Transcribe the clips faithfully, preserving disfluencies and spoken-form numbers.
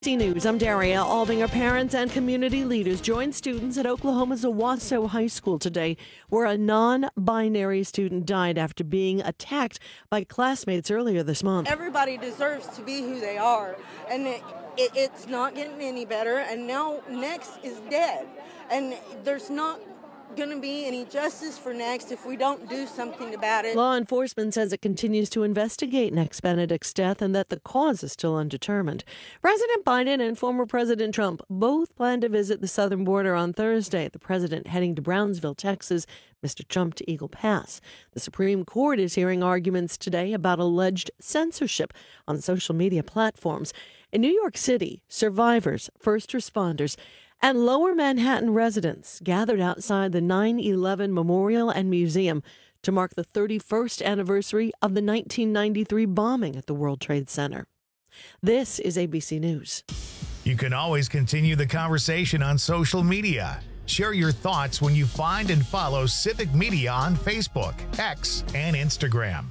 C News, I'm Daria Aldinger. Parents and community leaders joined students at Oklahoma's Owasso High School today, where a non-binary student died after being attacked by classmates earlier this month. Everybody deserves to be who they are, and it, it, it's not getting any better, and now Next is dead, and there's not going to be any justice for Next if we don't do something about it. Law enforcement says it continues to investigate Next Benedict's death and that the cause is still undetermined. President Biden and former President Trump both plan to visit the southern border on Thursday. The president heading to Brownsville, Texas, Mister Trump to Eagle Pass. The Supreme Court is hearing arguments today about alleged censorship on social media platforms. In New York City, survivors, first responders, and Lower Manhattan residents gathered outside the nine eleven Memorial and Museum to mark the thirty-first anniversary of the nineteen ninety-three bombing at the World Trade Center. This is A B C News. You can always continue the conversation on social media. Share your thoughts when you find and follow Civic Media on Facebook, X, and Instagram.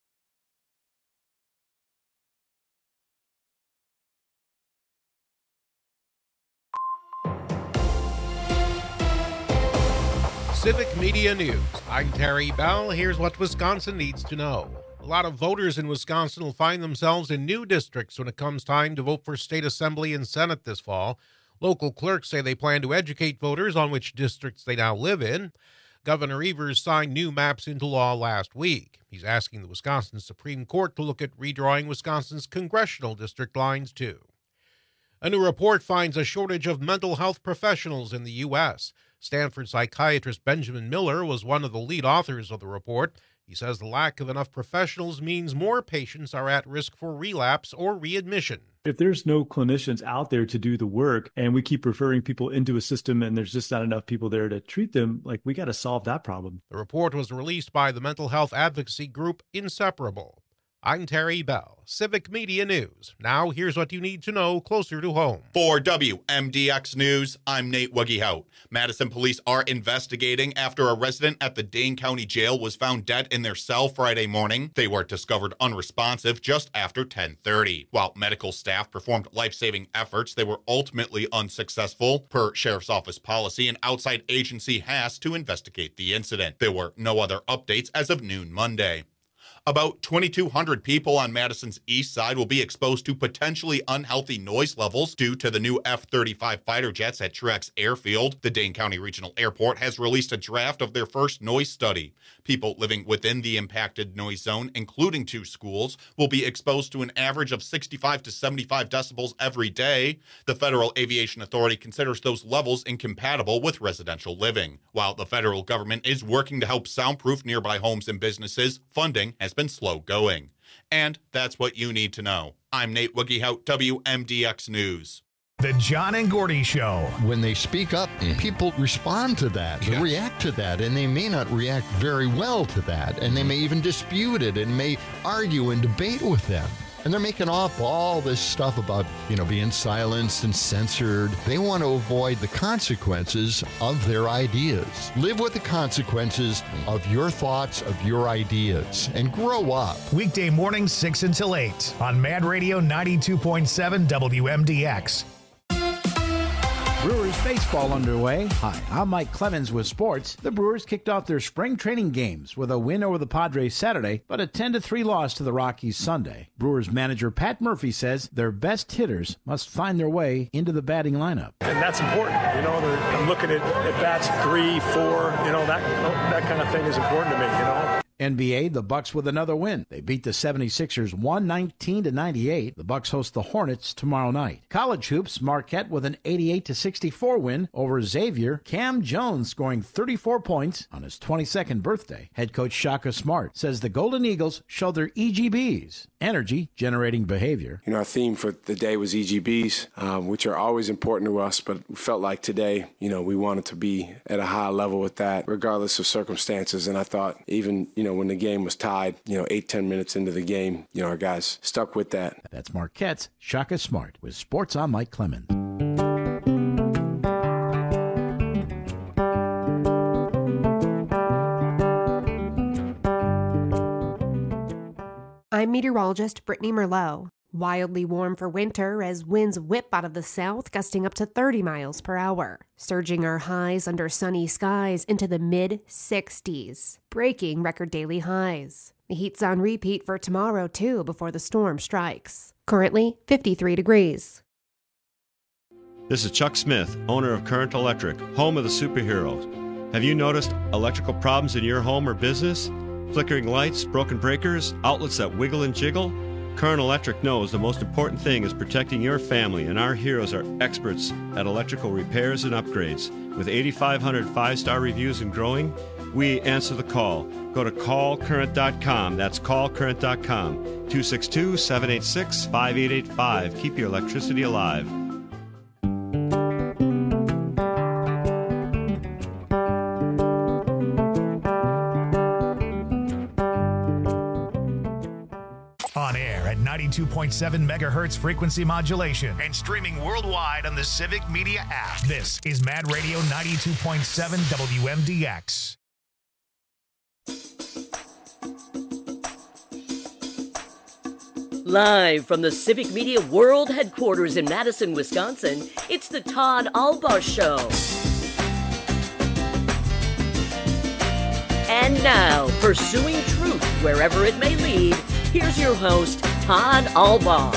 Civic Media News. I'm Terry Bell. Here's what Wisconsin needs to know. A lot of voters in Wisconsin will find themselves in new districts when it comes time to vote for state assembly and Senate this fall. Local clerks say they plan to educate voters on which districts they now live in. Governor Evers signed new maps into law last week. He's asking the Wisconsin Supreme Court to look at redrawing Wisconsin's congressional district lines, too. A new report finds a shortage of mental health professionals in the U S Stanford psychiatrist Benjamin Miller was one of the lead authors of the report. He says the lack of enough professionals means more patients are at risk for relapse or readmission. If there's no clinicians out there to do the work and we keep referring people into a system and there's just not enough people there to treat them, like we got to solve that problem. The report was released by the mental health advocacy group Inseparable. I'm Terry Bell, Civic Media News. Now here's what you need to know closer to home. For W M D X News, I'm Nate Wuggehout. Madison police are investigating after a resident at the Dane County Jail was found dead in their cell Friday morning. They were discovered unresponsive just after ten thirty. While medical staff performed life-saving efforts, they were ultimately unsuccessful. Per Sheriff's Office policy, an outside agency has to investigate the incident. There were no other updates as of noon Monday. About twenty-two hundred people on Madison's east side will be exposed to potentially unhealthy noise levels due to the new F thirty-five fighter jets at Truex Airfield. The Dane County Regional Airport has released a draft of their first noise study. People living within the impacted noise zone, including two schools, will be exposed to an average of sixty-five to seventy-five decibels every day. The Federal Aviation Authority considers those levels incompatible with residential living. While the federal government is working to help soundproof nearby homes and businesses, funding has been slow going. And that's what you need to know. I'm Nate Wuggehout, W M D X News. The John and Gordy Show. When they speak up, people respond to that, they Yes. react to that, and they may not react very well to that, and they may even dispute it and may argue and debate with them. And they're making up all this stuff about, you know, being silenced and censored. They want to avoid the consequences of their ideas. Live with the consequences of your thoughts, of your ideas, and grow up. Weekday mornings six until eight on Mad Radio ninety-two point seven W M D X. Brewers baseball underway. Hi, I'm Mike Clemens with sports. The Brewers kicked off their spring training games with a win over the Padres Saturday, but a ten to three loss to the Rockies Sunday. Brewers manager Pat Murphy says their best hitters must find their way into the batting lineup. And that's important. You know, I'm looking at, at bats three, four, you know, that that kind of thing is important to me, you know. N B A, the Bucks with another win. They beat the seventy-sixers one nineteen to ninety-eight. The Bucks host the Hornets tomorrow night. College hoops, Marquette with an eighty-eight to sixty-four win over Xavier. Cam Jones scoring thirty-four points on his twenty-second birthday. Head coach Shaka Smart says the Golden Eagles show their E G Bs, energy generating behavior. You know, our theme for the day was E G Bs, um, which are always important to us, but we felt like today, you know, we wanted to be at a high level with that, regardless of circumstances. And I thought even, you know, when the game was tied, you know, eight, ten minutes into the game, you know, our guys stuck with that. That's Marquette's Shaka Smart with Sports on Mike Clemens. I'm meteorologist Brittany Merlot. Wildly warm for winter as winds whip out of the south, gusting up to thirty miles per hour. Surging our highs under sunny skies into the mid sixties, breaking record daily highs. The heat's on repeat for tomorrow, too, before the storm strikes. Currently, fifty-three degrees. This is Chuck Smith, owner of Current Electric, home of the superheroes. Have you noticed electrical problems in your home or business? Flickering lights, broken breakers, outlets that wiggle and jiggle? Current Electric knows the most important thing is protecting your family, and our heroes are experts at electrical repairs and upgrades. With eighty-five hundred five-star reviews and growing, we answer the call. Go to call current dot com. That's call current dot com. two six two, seven eight six, five eight eight five. Keep your electricity alive. ninety-two point seven megahertz frequency modulation and streaming worldwide on the Civic Media app. This is Mad Radio ninety-two point seven W M D X. Live from the Civic Media World Headquarters in Madison, Wisconsin, it's the Todd Albaugh Show. And now, pursuing truth wherever it may lead, here's your host, Todd Albaugh.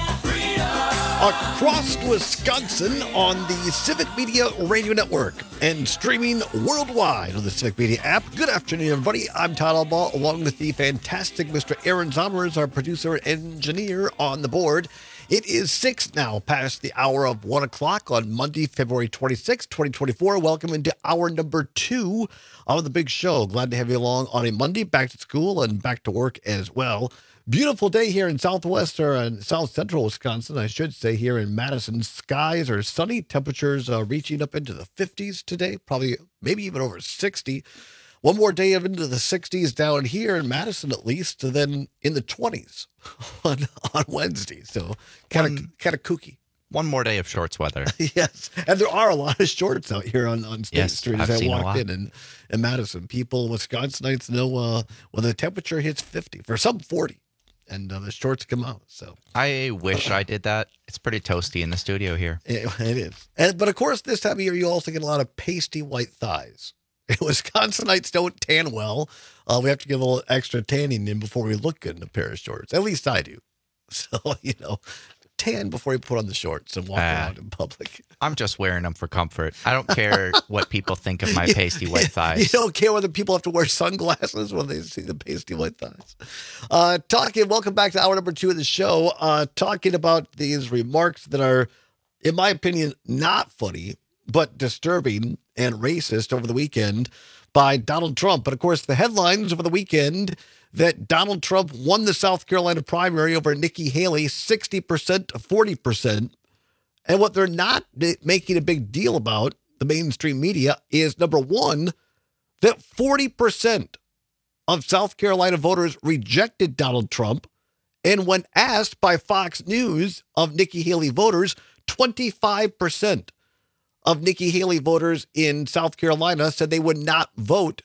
Across Wisconsin on the Civic Media Radio Network and streaming worldwide on the Civic Media app. Good afternoon, everybody. I'm Todd Albaugh, along with the fantastic Mister Aaron Zommers, our producer and engineer on the board. It is six now, past the hour of one o'clock on Monday, February twenty-sixth, twenty twenty-four. Welcome into hour number two of the big show. Glad to have you along on a Monday, back to school and back to work as well. Beautiful day here in southwest or in south central Wisconsin, I should say, here in Madison. Skies are sunny, temperatures uh, reaching up into the fifties today, probably maybe even over sixty. One more day of into the sixties down here in Madison, at least, and then in the twenties on, on Wednesday. So kind of kind of kooky. One more day of shorts weather. Yes, and there are a lot of shorts out here on, on State yes, Street I've as I seen walked in, in in Madison. People, Wisconsinites know uh, when the temperature hits fifty, for some forty. And uh, the shorts come out. So I wish I did that. It's pretty toasty in the studio here. It, it is. And, but of course, this time of year, you also get a lot of pasty white thighs. Wisconsinites don't tan well. Uh, we have to get a little extra tanning in before we look good in a pair of shorts. At least I do. So, you know, tan before you put on the shorts and walk uh, around in public. I'm just wearing them for comfort. I don't care what people think of my pasty white thighs. You don't care whether people have to wear sunglasses when they see the pasty white thighs. Uh, talking, welcome back to hour number two of the show. Uh, talking about these remarks that are, in my opinion, not funny, but disturbing and racist over the weekend by Donald Trump. But of course, the headlines over the weekend that Donald Trump won the South Carolina primary over Nikki Haley, sixty percent to forty percent. And what they're not making a big deal about, the mainstream media, is number one, that forty percent of South Carolina voters rejected Donald Trump. And when asked by Fox News of Nikki Haley voters, twenty-five percent of Nikki Haley voters in South Carolina said they would not vote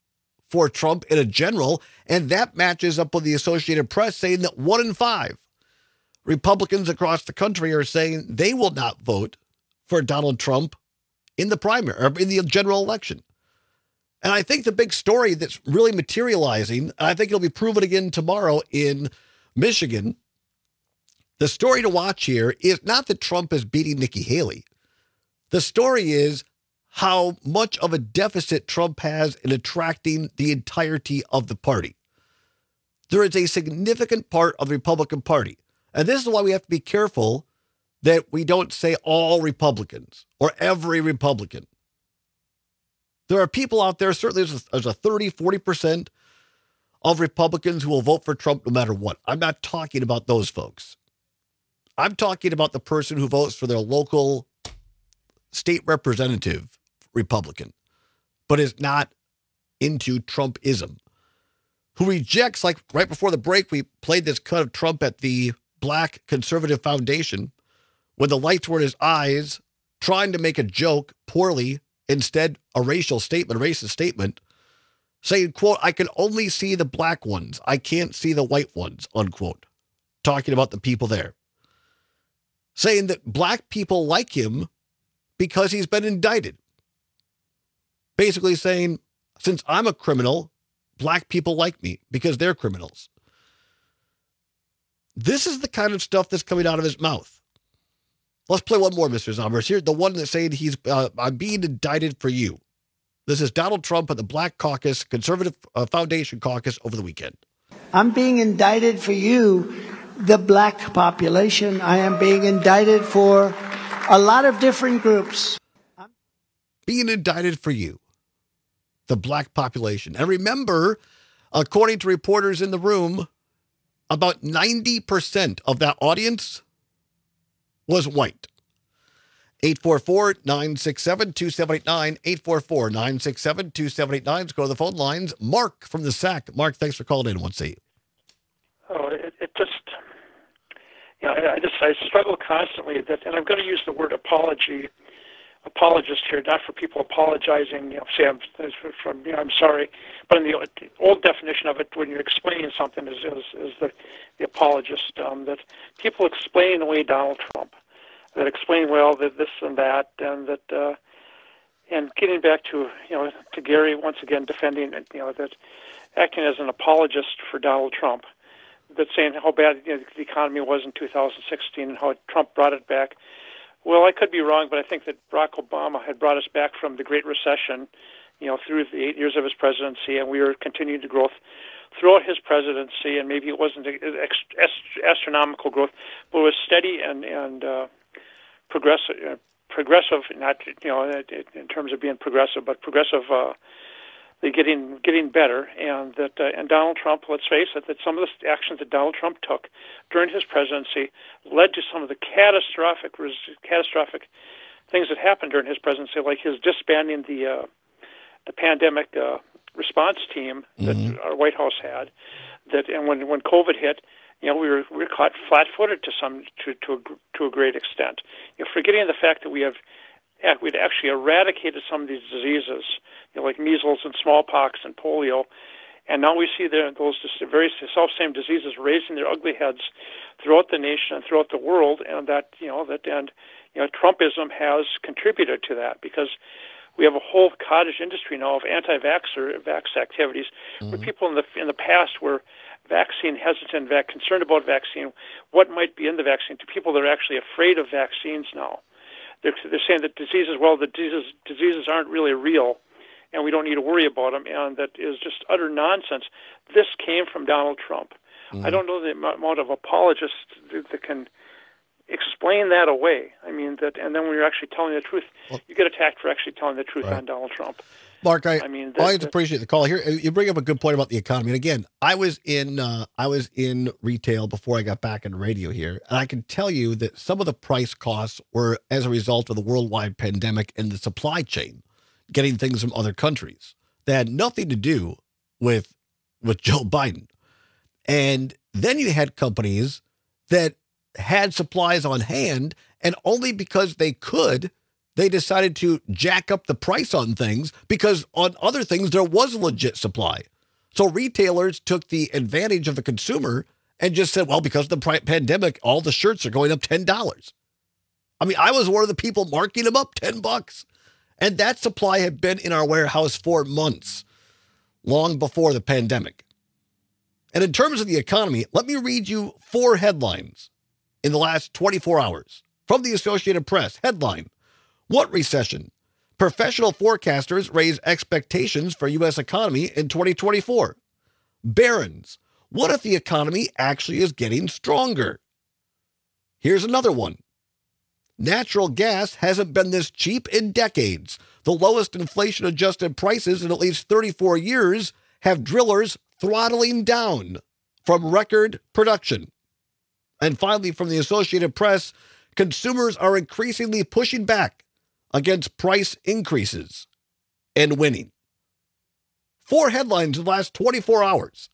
for Trump in a general. And that matches up with the Associated Press saying that one in five Republicans across the country are saying they will not vote for Donald Trump in the primary or in the general election. And I think the big story that's really materializing, and I think it'll be proven again tomorrow in Michigan, the story to watch here is not that Trump is beating Nikki Haley. The story is how much of a deficit Trump has in attracting the entirety of the party. There is a significant part of the Republican Party. And this is why we have to be careful that we don't say all Republicans or every Republican. There are people out there, certainly there's a, there's a thirty, forty percent of Republicans who will vote for Trump no matter what. I'm not talking about those folks. I'm talking about the person who votes for their local state representative Republican, but is not into Trumpism, who rejects, like right before the break, we played this cut of Trump at the Black Conservative Foundation when the lights were in his eyes, trying to make a joke poorly, instead a racial statement, a racist statement, saying, quote, "I can only see the black ones. I can't see the white ones," unquote. talking about the people there, saying that black people like him because he's been indicted. Basically saying, since I'm a criminal, black people like me because they're criminals. This is the kind of stuff that's coming out of his mouth. Let's play one more, Mister Zombers. Here's the one that's saying he's uh, I'm being indicted for you. This is Donald Trump at the Black Caucus, Conservative uh, Foundation Caucus over the weekend. I'm being indicted for you, the black population. I am being indicted for a lot of different groups. Being indicted for you, the black population. And remember, according to reporters in the room, about ninety percent of that audience was white. eight four four, nine six seven, two seven eight nine, eight four four, nine six seven, two seven eight nine. Let's go to the phone lines. Mark from the S A C. Mark, thanks for calling in. Let's see. Oh, it, it just, you know, I just, I struggle constantly that, and I'm going to use the word apology, apologist here, not for people apologizing, you know, say I'm, from, you know, I'm sorry, but in the old definition of it, when you're explaining something, is, is, is the, the apologist, um, that people explain away Donald Trump, that explain, well, that this and that, and that, uh, and getting back to, you know, to Gary, once again, defending, you know, that acting as an apologist for Donald Trump, that saying how bad, you know, the economy was in two thousand sixteen and how Trump brought it back. Well, I could be wrong, but I think that Barack Obama had brought us back from the Great Recession, you know, through the eight years of his presidency, and we were continuing to grow throughout his presidency, and maybe it wasn't astronomical growth, but it was steady and, and uh, progressive, uh, progressive, not, you know, in terms of being progressive, but progressive, uh, getting getting better, and that uh, and Donald Trump, let's face it, that some of the actions that Donald Trump took during his presidency led to some of the catastrophic catastrophic things that happened during his presidency, like his disbanding the uh, the pandemic uh, response team that mm-hmm. our White House had. That and when when COVID hit, you know, we were we were caught flat-footed to some to to a, to a great extent. You know, forgetting the fact that we have. Yeah, we'd actually eradicated some of these diseases, you know, like measles and smallpox and polio, and now we see there those very self-same diseases raising their ugly heads throughout the nation and throughout the world, and that you know that and you know Trumpism has contributed to that because we have a whole cottage industry now of anti-vaxxer vax activities, mm-hmm. where people in the in the past were vaccine hesitant, vac concerned about vaccine, what might be in the vaccine, to people that are actually afraid of vaccines now. They're, they're saying that diseases, well, the diseases, diseases aren't really real, and we don't need to worry about them, and that is just utter nonsense. This came from Donald Trump. Mm-hmm. I don't know the amount of apologists that, that can explain that away. I mean, that, and then when you're actually telling the truth, well, you get attacked for actually telling the truth right. on Donald Trump. Mark, I, I mean, that, I always appreciate the call here. You bring up a good point about the economy. And again, I was in uh, I was in retail before I got back in radio here, and I can tell you that some of the price costs were as a result of the worldwide pandemic and the supply chain, getting things from other countries that had nothing to do with with Joe Biden. And then you had companies that had supplies on hand, and only because they could, they decided to jack up the price on things because on other things there was a legit supply. So retailers took the advantage of the consumer and just said, well, because of the pandemic, all the shirts are going up ten dollars. I mean, I was one of the people marking them up ten bucks. And that supply had been in our warehouse for months, long before the pandemic. And in terms of the economy, let me read you four headlines in the last twenty-four hours from the Associated Press. Headline: What recession? Professional forecasters raise expectations for U S economy in twenty twenty-four. Barron's: What if the economy actually is getting stronger? Here's another one. Natural gas hasn't been this cheap in decades. The lowest inflation-adjusted prices in at least thirty-four years have drillers throttling down from record production. And finally, from the Associated Press, consumers are increasingly pushing back against price increases and winning. Four headlines in the last twenty-four hours.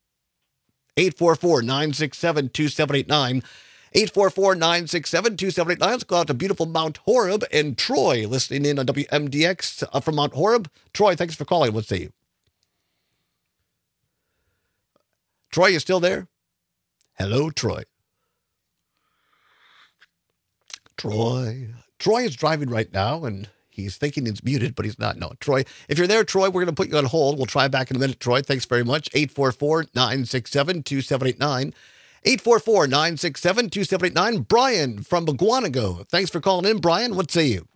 eight four four, nine six seven, two seven eight nine. eight four four, nine six seven, two seven eight nine. Let's go out to beautiful Mount Horeb and Troy listening in on W M D X from Mount Horeb. Troy, thanks for calling. Let's see. Troy, you still there? Hello, Troy. Troy. Troy is driving right now, and he's thinking he's muted, but he's not. No, Troy. If you're there, Troy, we're going to put you on hold. We'll try back in a minute, Troy. Thanks very much. eight four four, nine six seven, two seven eight nine. eight four four, nine six seven, two seven eight nine. Brian from Mukwonago. Thanks for calling in, Brian. What say you?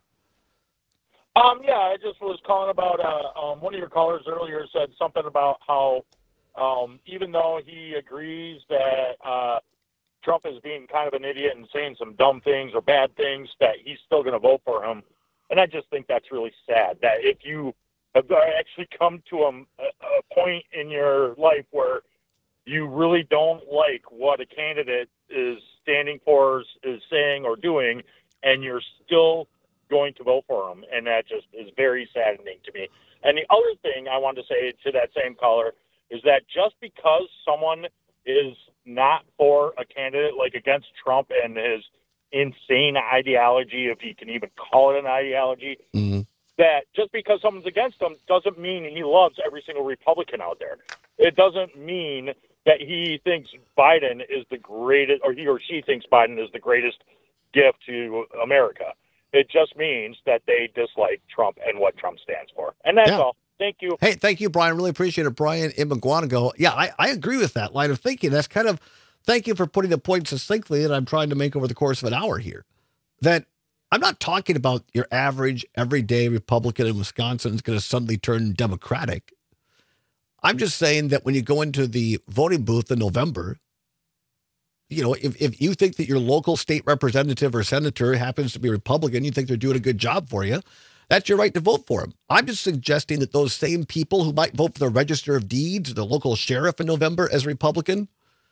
Um, yeah, I just was calling about, uh, um, one of your callers earlier said something about how, um, even though he agrees that, uh, Trump is being kind of an idiot and saying some dumb things or bad things, that he's still going to vote for him. And I just think that's really sad, that if you have actually come to a, a point in your life where you really don't like what a candidate is standing for, is saying or doing, and you're still going to vote for him, and that just is very saddening to me. And the other thing I wanted to say to that same caller is that just because someone is not for a candidate, like against Trump and his insane ideology, if you can even call it an ideology, mm-hmm. that just because someone's against him doesn't mean he loves every single Republican out there. It doesn't mean that he thinks Biden is the greatest, or he or she thinks Biden is the greatest gift to America. It just means that they dislike Trump and what Trump stands for. And that's Yeah. all. Thank you. Hey, thank you, Brian. Really appreciate it. Brian in Mukwonago. Yeah, I, I agree with that line of thinking. That's kind of, thank you for putting the point succinctly that I'm trying to make over the course of an hour here. That I'm not talking about your average, everyday Republican in Wisconsin is going to suddenly turn Democratic. I'm just saying that when you go into the voting booth in November, you know, if, if you think that your local state representative or senator happens to be Republican, you think they're doing a good job for you, that's your right to vote for them. I'm just suggesting that those same people who might vote for the Register of Deeds, the local sheriff in November as Republican,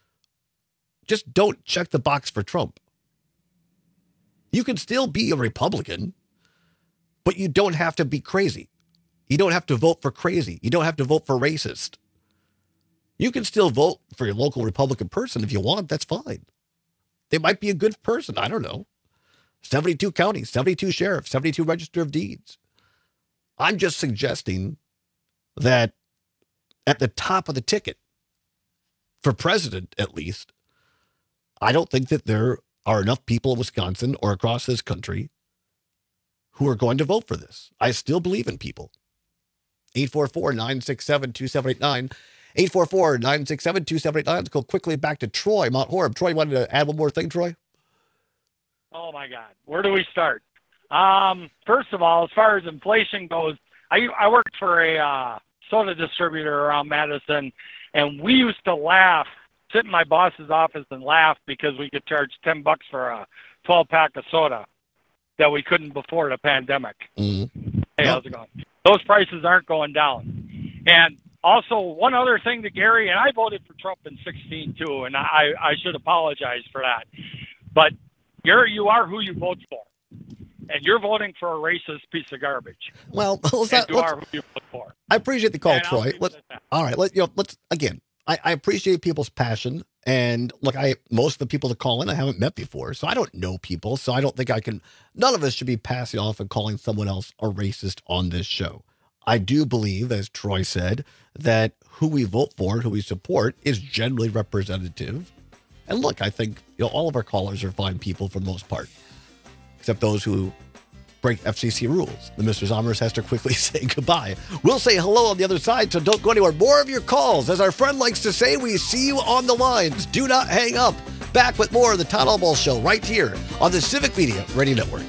just don't check the box for Trump. You can still be a Republican, but you don't have to be crazy. You don't have to vote for crazy. You don't have to vote for racist. You can still vote for your local Republican person if you want. That's fine. They might be a good person. I don't know. seventy-two counties, seventy-two sheriffs, seventy-two Register of Deeds. I'm just suggesting that at the top of the ticket, for president at least, I don't think that there are enough people in Wisconsin or across this country who are going to vote for this. I still believe in people. eight four four, nine six seven, two seven eight nine. eight four four, nine six seven, two seven eight nine. Let's go quickly back to Troy, Mount Horeb. Troy, you wanted to add one more thing, Troy? Oh, my God. Where do we start? Um, first of all, as far as inflation goes, I, I worked for a uh, soda distributor around Madison, and we used to laugh, sit in my boss's office and laugh because we could charge ten bucks for a twelve-pack of soda that we couldn't before the pandemic. Mm-hmm. Hey, how's it going? Those prices aren't going down. And also, one other thing to Gary, and I voted for Trump in sixteen, too, and I, I should apologize for that. But you're, you are who you vote for. And you're voting for a racist piece of garbage. Well, let's and not, you let's, are who you vote for. I appreciate the call, And I'll Troy. leave it Let, at that. all right, let, you know, let's again. I, I appreciate people's passion, and look, I most of the people that call in I haven't met before, so I don't know people, so I don't think I can. None of us should be passing off and calling someone else a racist on this show. I do believe, as Troy said, that who we vote for, who we support, is generally representative. And look, I think you know all of our callers are fine people for the most part, except those who break F C C rules. The Mister Zommers has to quickly say goodbye. We'll say hello on the other side, so don't go anywhere. More of your calls. As our friend likes to say, we see you on the lines. Do not hang up. Back with more of the Todd Albaugh Show right here on the Civic Media Radio Network.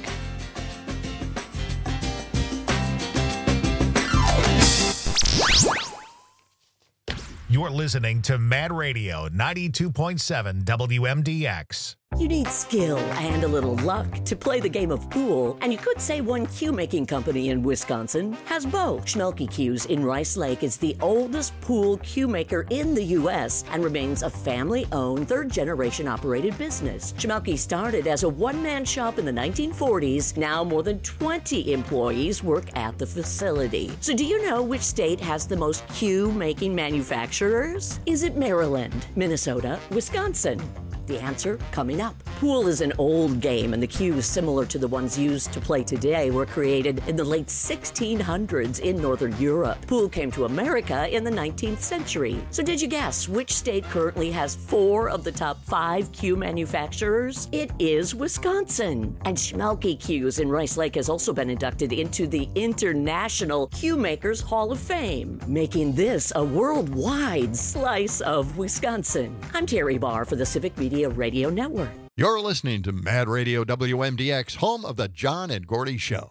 You're listening to Mad Radio ninety-two point seven W M D X. You need skill and a little luck to play the game of pool, and you could say one cue-making company in Wisconsin has both. Schmelke Cues in Rice Lake is the oldest pool cue maker in the U S and remains a family-owned, third-generation operated business. Schmelke started as a one-man shop in the nineteen forties. Now more than twenty employees work at the facility. So do you know which state has the most cue-making manufacturers? Is it Maryland, Minnesota, Wisconsin? The answer coming up. Pool is an old game, and the cues similar to the ones used to play today were created in the late sixteen hundreds in Northern Europe. Pool came to America in the nineteenth century. So did you guess which state currently has four of the top five cue manufacturers? It is Wisconsin. And Schmelke Cues in Rice Lake has also been inducted into the International Cue Makers Hall of Fame, making this a worldwide slice of Wisconsin. I'm Terry Barr for the Civic Media Radio Network. You're listening to Mad Radio W M D X, home of the John and Gordy Show.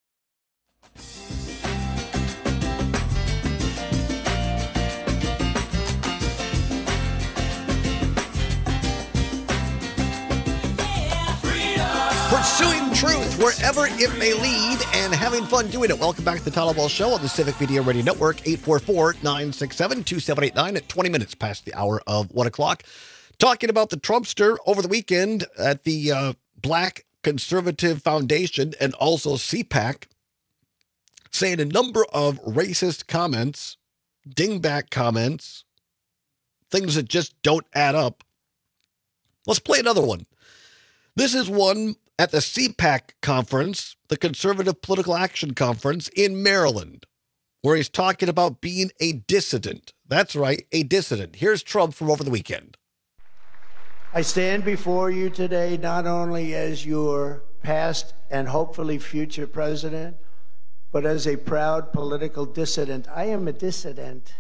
Pursuing truth wherever it may lead and having fun doing it. Welcome back to the Tyler Ball Show on the Civic Media Radio Network, eight four four, nine six seven, two seven eight nine at twenty minutes past the hour of one o'clock. Talking about the Trumpster over the weekend at the uh, Black Conservative Foundation and also C PAC, saying a number of racist comments, dingback comments, things that just don't add up. Let's play another one. This is one at the C PAC conference, the Conservative Political Action Conference in Maryland, where he's talking about being a dissident. That's right, a dissident. Here's Trump from over the weekend. I stand before you today not only as your past and hopefully future president, but as a proud political dissident. I am a dissident.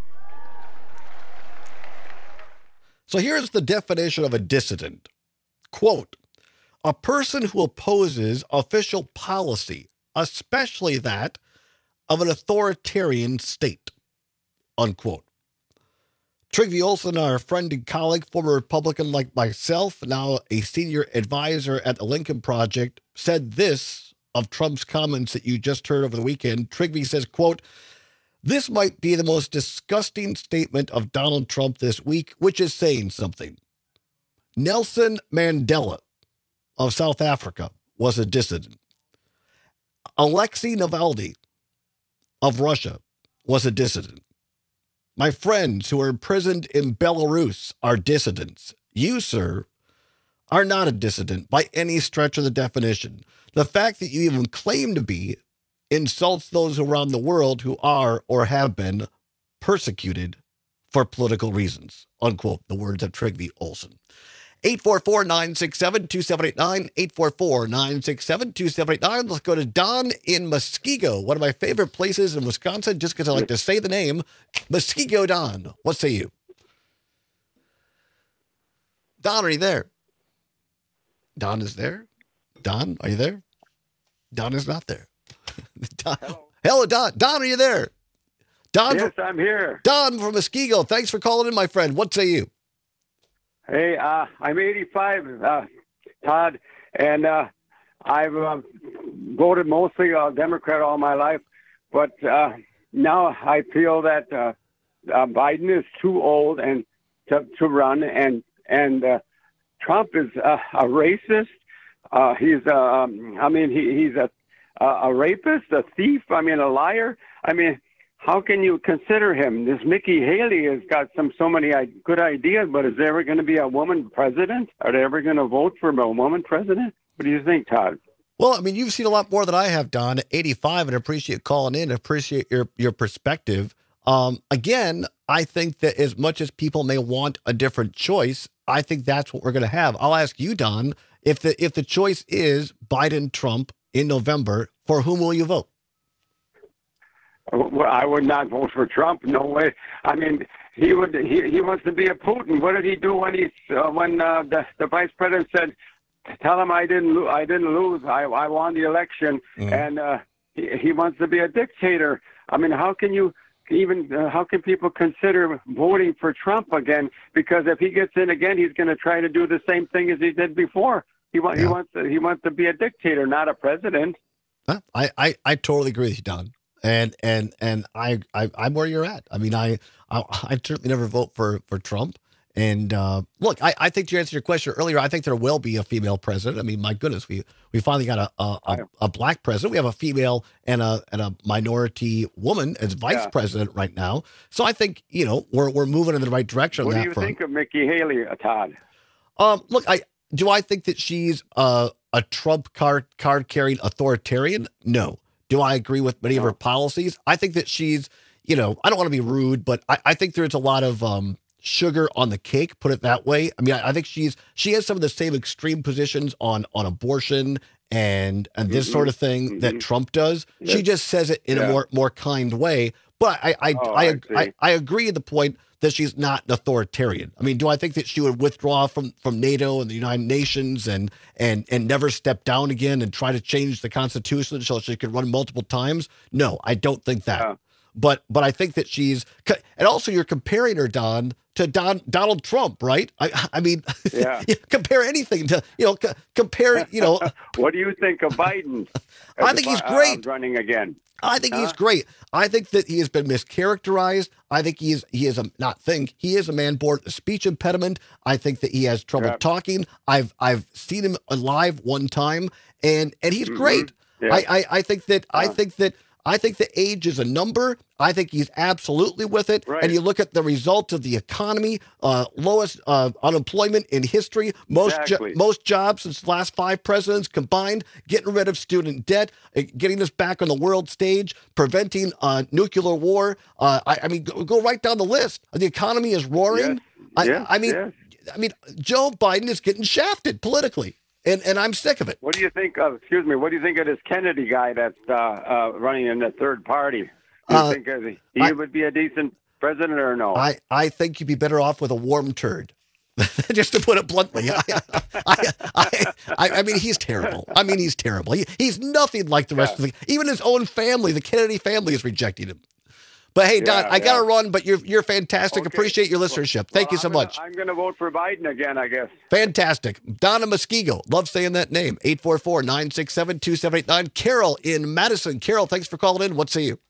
So here's the definition of a dissident. Quote, a person who opposes official policy, especially that of an authoritarian state, unquote. Trygve Olsen, our friend and colleague, former Republican like myself, now a senior advisor at the Lincoln Project, said this of Trump's comments that you just heard over the weekend. Trygve says, quote, this might be the most disgusting statement of Donald Trump this week, which is saying something. Nelson Mandela of South Africa was a dissident. Alexei Navalny of Russia was a dissident. My friends who are imprisoned in Belarus are dissidents. You, sir, are not a dissident by any stretch of the definition. The fact that you even claim to be insults those around the world who are or have been persecuted for political reasons, unquote, the words of Trygve Olsen. eight four four, nine six seven, two seven eight nine, eight four four, nine six seven, two seven eight nine. Let's go to Don in Muskego, one of my favorite places in Wisconsin, just because I like to say the name. Muskego Don, what say you? Don, are you there? Don is there? Don, are you there? Don is not there. Don, hello. hello, Don. Don, are you there? Don yes, from, I'm here. Don from Muskego, thanks for calling in, my friend. What say you? Hey, uh, I'm eighty-five, uh, Todd, and uh, I've uh, voted mostly uh, Democrat all my life, but uh, now I feel that uh, uh, Biden is too old and to, to run, and and uh, Trump is uh, a racist. Uh, he's, uh, um, I mean, he, he's a a rapist, a thief. I mean, a liar. I mean. How can you consider him? This Nikki Haley has got some so many good ideas, but is there ever going to be a woman president? Are they ever going to vote for a woman president? What do you think, Todd? Well, I mean, you've seen a lot more than I have, Don, at eighty-five, and I appreciate calling in, appreciate your, your perspective. Um, again, I think that as much as people may want a different choice, I think that's what we're going to have. I'll ask you, Don, if the if the choice is Biden-Trump in November, for whom will you vote? Well, I would not vote for Trump. No way. I mean, he would. He, he wants to be a Putin. What did he do when he uh, when uh, the the vice president said, "Tell him I didn't. Lo- I didn't lose. I I won the election." Mm. And uh, he he wants to be a dictator. I mean, how can you even? Uh, how can people consider voting for Trump again? Because if he gets in again, he's going to try to do the same thing as he did before. He wants. Yeah. He wants. To, he wants to be a dictator, not a president. Huh? I, I I totally agree with you, Don. And and and I, I I'm where you're at. I mean, I I I certainly never vote for for Trump. And uh, look, I, I think to answer your question earlier, I think there will be a female president. I mean, my goodness, we we finally got a a, a, a black president. We have a female and a and a minority woman as vice yeah. president right now. So I think you know we're we're moving in the right direction. What on do that you front. think of Nikki Haley, Todd? Um, look, I do I think that she's uh, a Trump card card carrying authoritarian? No. Do I agree with many of her policies? I think that she's, you know, I don't want to be rude, but I, I think there's a lot of um, sugar on the cake, put it that way. I mean, I, I think she's she has some of the same extreme positions on on abortion and and this mm-hmm. sort of thing mm-hmm. that Trump does. Yes. She just says it in yeah. a more more kind way. But I I oh, I, I, I, I agree with the point that she's not an authoritarian. I mean, do I think that she would withdraw from, from NATO and the United Nations and and and never step down again and try to change the Constitution so she could run multiple times? No, I don't think that. Yeah. But but I think that she's, and also you're comparing her, Don, to Don Donald Trump, right? I I mean, yeah. compare anything to, you know, c- compare, you know. What do you think of Biden? I think he's great. Uh, running again. I think huh? he's great. I think that he has been mischaracterized. I think he is he is a not think he is a man born with a speech impediment. I think that he has trouble yeah. talking. I've I've seen him live one time, and and he's mm-hmm. great. Yeah. I, I I think that yeah. I think that. I think the age is a number. I think he's absolutely with it. Right. And you look at the results of the economy, uh, lowest uh, unemployment in history, most exactly. jo- most jobs since the last five presidents combined, getting rid of student debt, uh, getting us back on the world stage, preventing uh, nuclear war. Uh, I, I mean, go, go right down the list. The economy is roaring. Yes. I, yes. I mean, yes. I mean, Joe Biden is getting shafted politically. And and I'm sick of it. What do you think of, excuse me, what do you think of this Kennedy guy that's uh, uh, running in the third party? Do you Uh, think uh, he I- would be a decent president or no? I, I think you'd be better off with a warm turd. Just to put it bluntly. I, I, I, I, I mean, he's terrible. I mean, he's terrible. He, he's nothing like the rest Yeah. of the, even his own family, the Kennedy family is rejecting him. But hey, Don, Yeah, I got to yeah. run, but you're you're fantastic. Okay. Appreciate your listenership. Thank Well, you so I'm gonna- much. I'm going to vote for Biden again, I guess. Fantastic. Donna Muskego. Love saying that name. eight four four, nine six seven, two seven eight nine. Carol in Madison. Carol, thanks for calling in. What say you?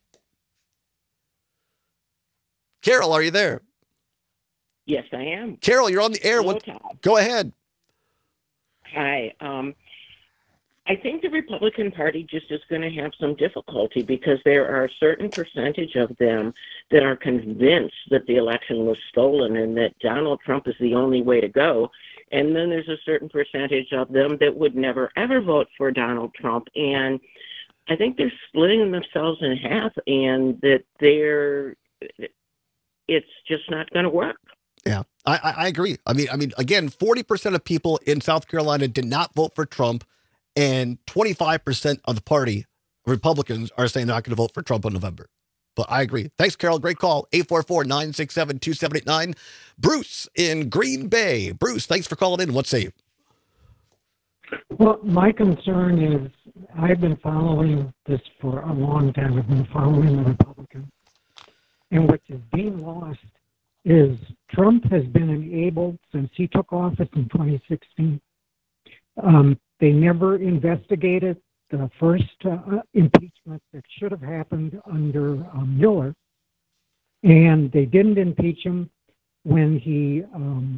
Carol, are you there? Yes, I am. Carol, you're on the air. Hello, What? Tom. Go ahead. Hi. Um, I think the Republican Party just is going to have some difficulty because there are a certain percentage of them that are convinced that the election was stolen and that Donald Trump is the only way to go. And then there's a certain percentage of them that would never, ever vote for Donald Trump. And I think they're splitting themselves in half and that they're, it's just not going to work. Yeah, I, I I agree. I mean, I mean, again, forty percent of people in South Carolina did not vote for Trump, and twenty-five percent of the party, Republicans, are saying they're not going to vote for Trump in November. But I agree. Thanks, Carol. Great call. eight four four, nine six seven, two seven eight nine. Bruce in Green Bay. Bruce, thanks for calling in. What say you? Well, my concern is I've been following this for a long time. I've been following the Republicans. And what is being lost is Trump has been enabled since he took office in twenty sixteen. Um, they never investigated the first uh, impeachment that should have happened under um, Mueller. And they didn't impeach him when he um,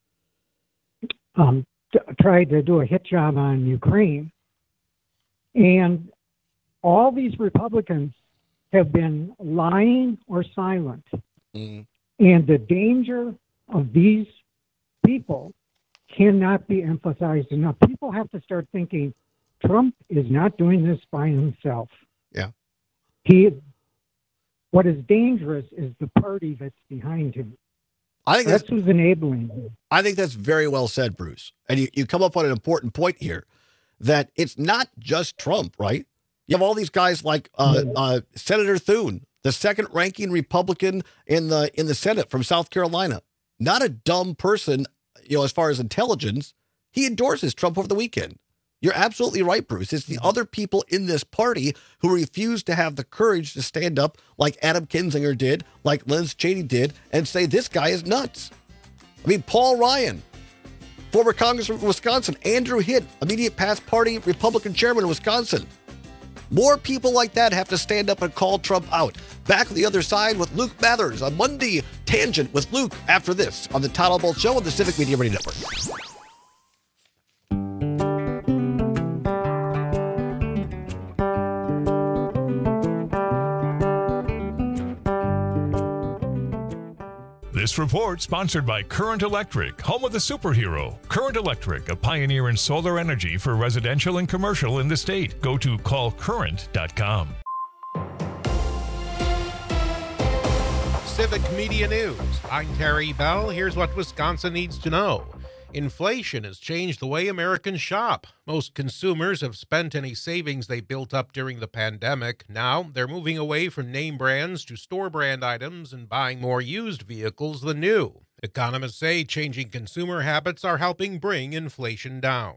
um, t- tried to do a hit job on Ukraine. And all these Republicans have been lying or silent. Mm. And the danger of these people cannot be emphasized enough. People have to start thinking Trump is not doing this by himself. Yeah. He, what is dangerous is the party that's behind him. I think that's, that's who's enabling him. I think that's very well said, Bruce. And you, you come up on an important point here that it's not just Trump, right? You have all these guys like uh, uh, Senator Thune, the second ranking Republican in the in the Senate from South Carolina. Not a dumb person, you know, as far as intelligence. He endorses Trump over the weekend. You're absolutely right, Bruce. It's the other people in this party who refuse to have the courage to stand up like Adam Kinzinger did, like Liz Cheney did, and say this guy is nuts. I mean, Paul Ryan, former congressman from Wisconsin, Andrew Hitt, immediate past party Republican chairman of Wisconsin. More people like that have to stand up and call Trump out. Back on the other side with Luke Mathers, a Monday Tangent with Luke after this on the Todd Albolt Show on the Civic Media Radio Network. This report sponsored by Current Electric, home of the superhero. Current Electric, a pioneer in solar energy for residential and commercial in the state. Go to call current dot com. Civic Media News. I'm Terry Bell. Here's what Wisconsin needs to know. Inflation has changed the way Americans shop. Most consumers have spent any savings they built up during the pandemic. Now they're moving away from name brands to store brand items and buying more used vehicles than new. Economists say changing consumer habits are helping bring inflation down.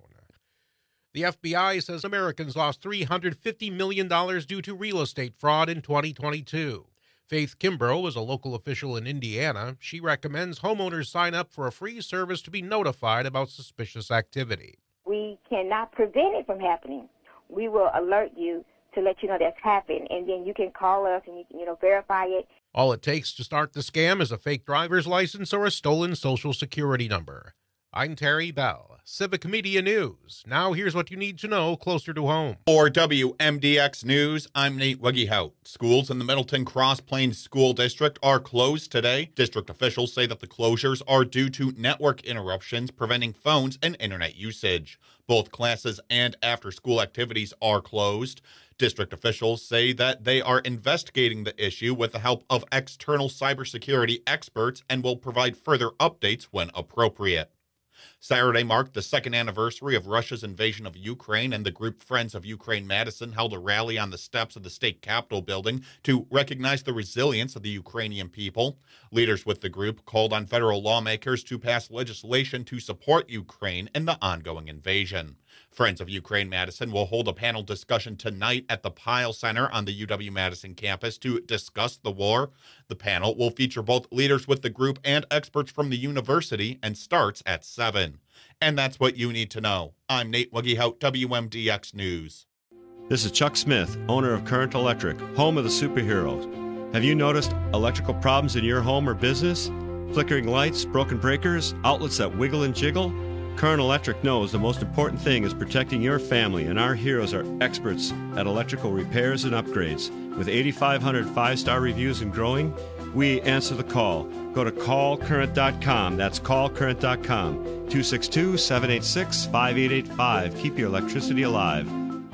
The F B I says Americans lost three hundred fifty million dollars due to real estate fraud in twenty twenty-two. Faith Kimbrough is a local official in Indiana. She recommends homeowners sign up for a free service to be notified about suspicious activity. We cannot prevent it from happening. We will alert you to let you know that's happened, and then you can call us and you can, you know, verify it. All it takes to start the scam is a fake driver's license or a stolen social security number. I'm Terry Bell, Civic Media News. Now here's what you need to know closer to home. For W M D X News, I'm Nate Weggehout. Schools in the Middleton Cross Plains School District are closed today. District officials say that the closures are due to network interruptions preventing phones and internet usage. Both classes and after-school activities are closed. District officials say that they are investigating the issue with the help of external cybersecurity experts and will provide further updates when appropriate. Saturday marked the second anniversary of Russia's invasion of Ukraine, and the group Friends of Ukraine Madison held a rally on the steps of the state capitol building to recognize the resilience of the Ukrainian people. Leaders with the group called on federal lawmakers to pass legislation to support Ukraine in the ongoing invasion. Friends of Ukraine Madison will hold a panel discussion tonight at the Pyle Center on the U W-Madison campus to discuss the war. The panel will feature both leaders with the group and experts from the university and starts at seven. And that's what you need to know. I'm Nate Weggehout, W M D X News. This is Chuck Smith, owner of Current Electric, home of the superheroes. Have you noticed electrical problems in your home or business? Flickering lights, broken breakers, outlets that wiggle and jiggle? Current Electric knows the most important thing is protecting your family, and our heroes are experts at electrical repairs and upgrades. With eighty-five hundred five-star reviews and growing, we answer the call. Go to call current dot com. That's call current dot com. two six two, seven eight six, five eight eight five. Keep your electricity alive.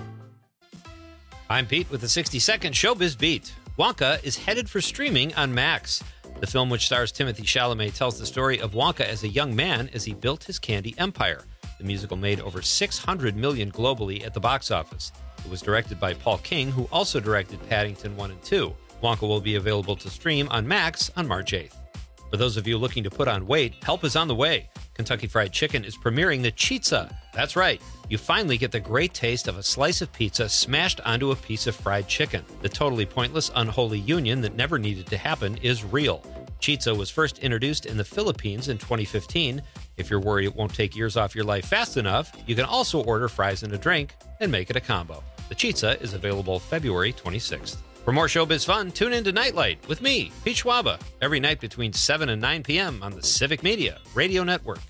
I'm Pete with the sixty second Showbiz Beat. Wonka is headed for streaming on Max. The film, which stars Timothée Chalamet, tells the story of Wonka as a young man as he built his candy empire. The musical made over six hundred million dollars globally at the box office. It was directed by Paul King, who also directed Paddington one and two. Wonka will be available to stream on Max on March eighth. For those of you looking to put on weight, help is on the way. Kentucky Fried Chicken is premiering the Chizza. That's right. You finally get the great taste of a slice of pizza smashed onto a piece of fried chicken. The totally pointless, unholy union that never needed to happen is real. Chizza was first introduced in the Philippines in twenty fifteen. If you're worried it won't take years off your life fast enough, you can also order fries and a drink and make it a combo. The Chizza is available February twenty-sixth. For more showbiz fun, tune in to Nightlight with me, Pete Schwaba, every night between seven and nine p.m. on the Civic Media Radio Network.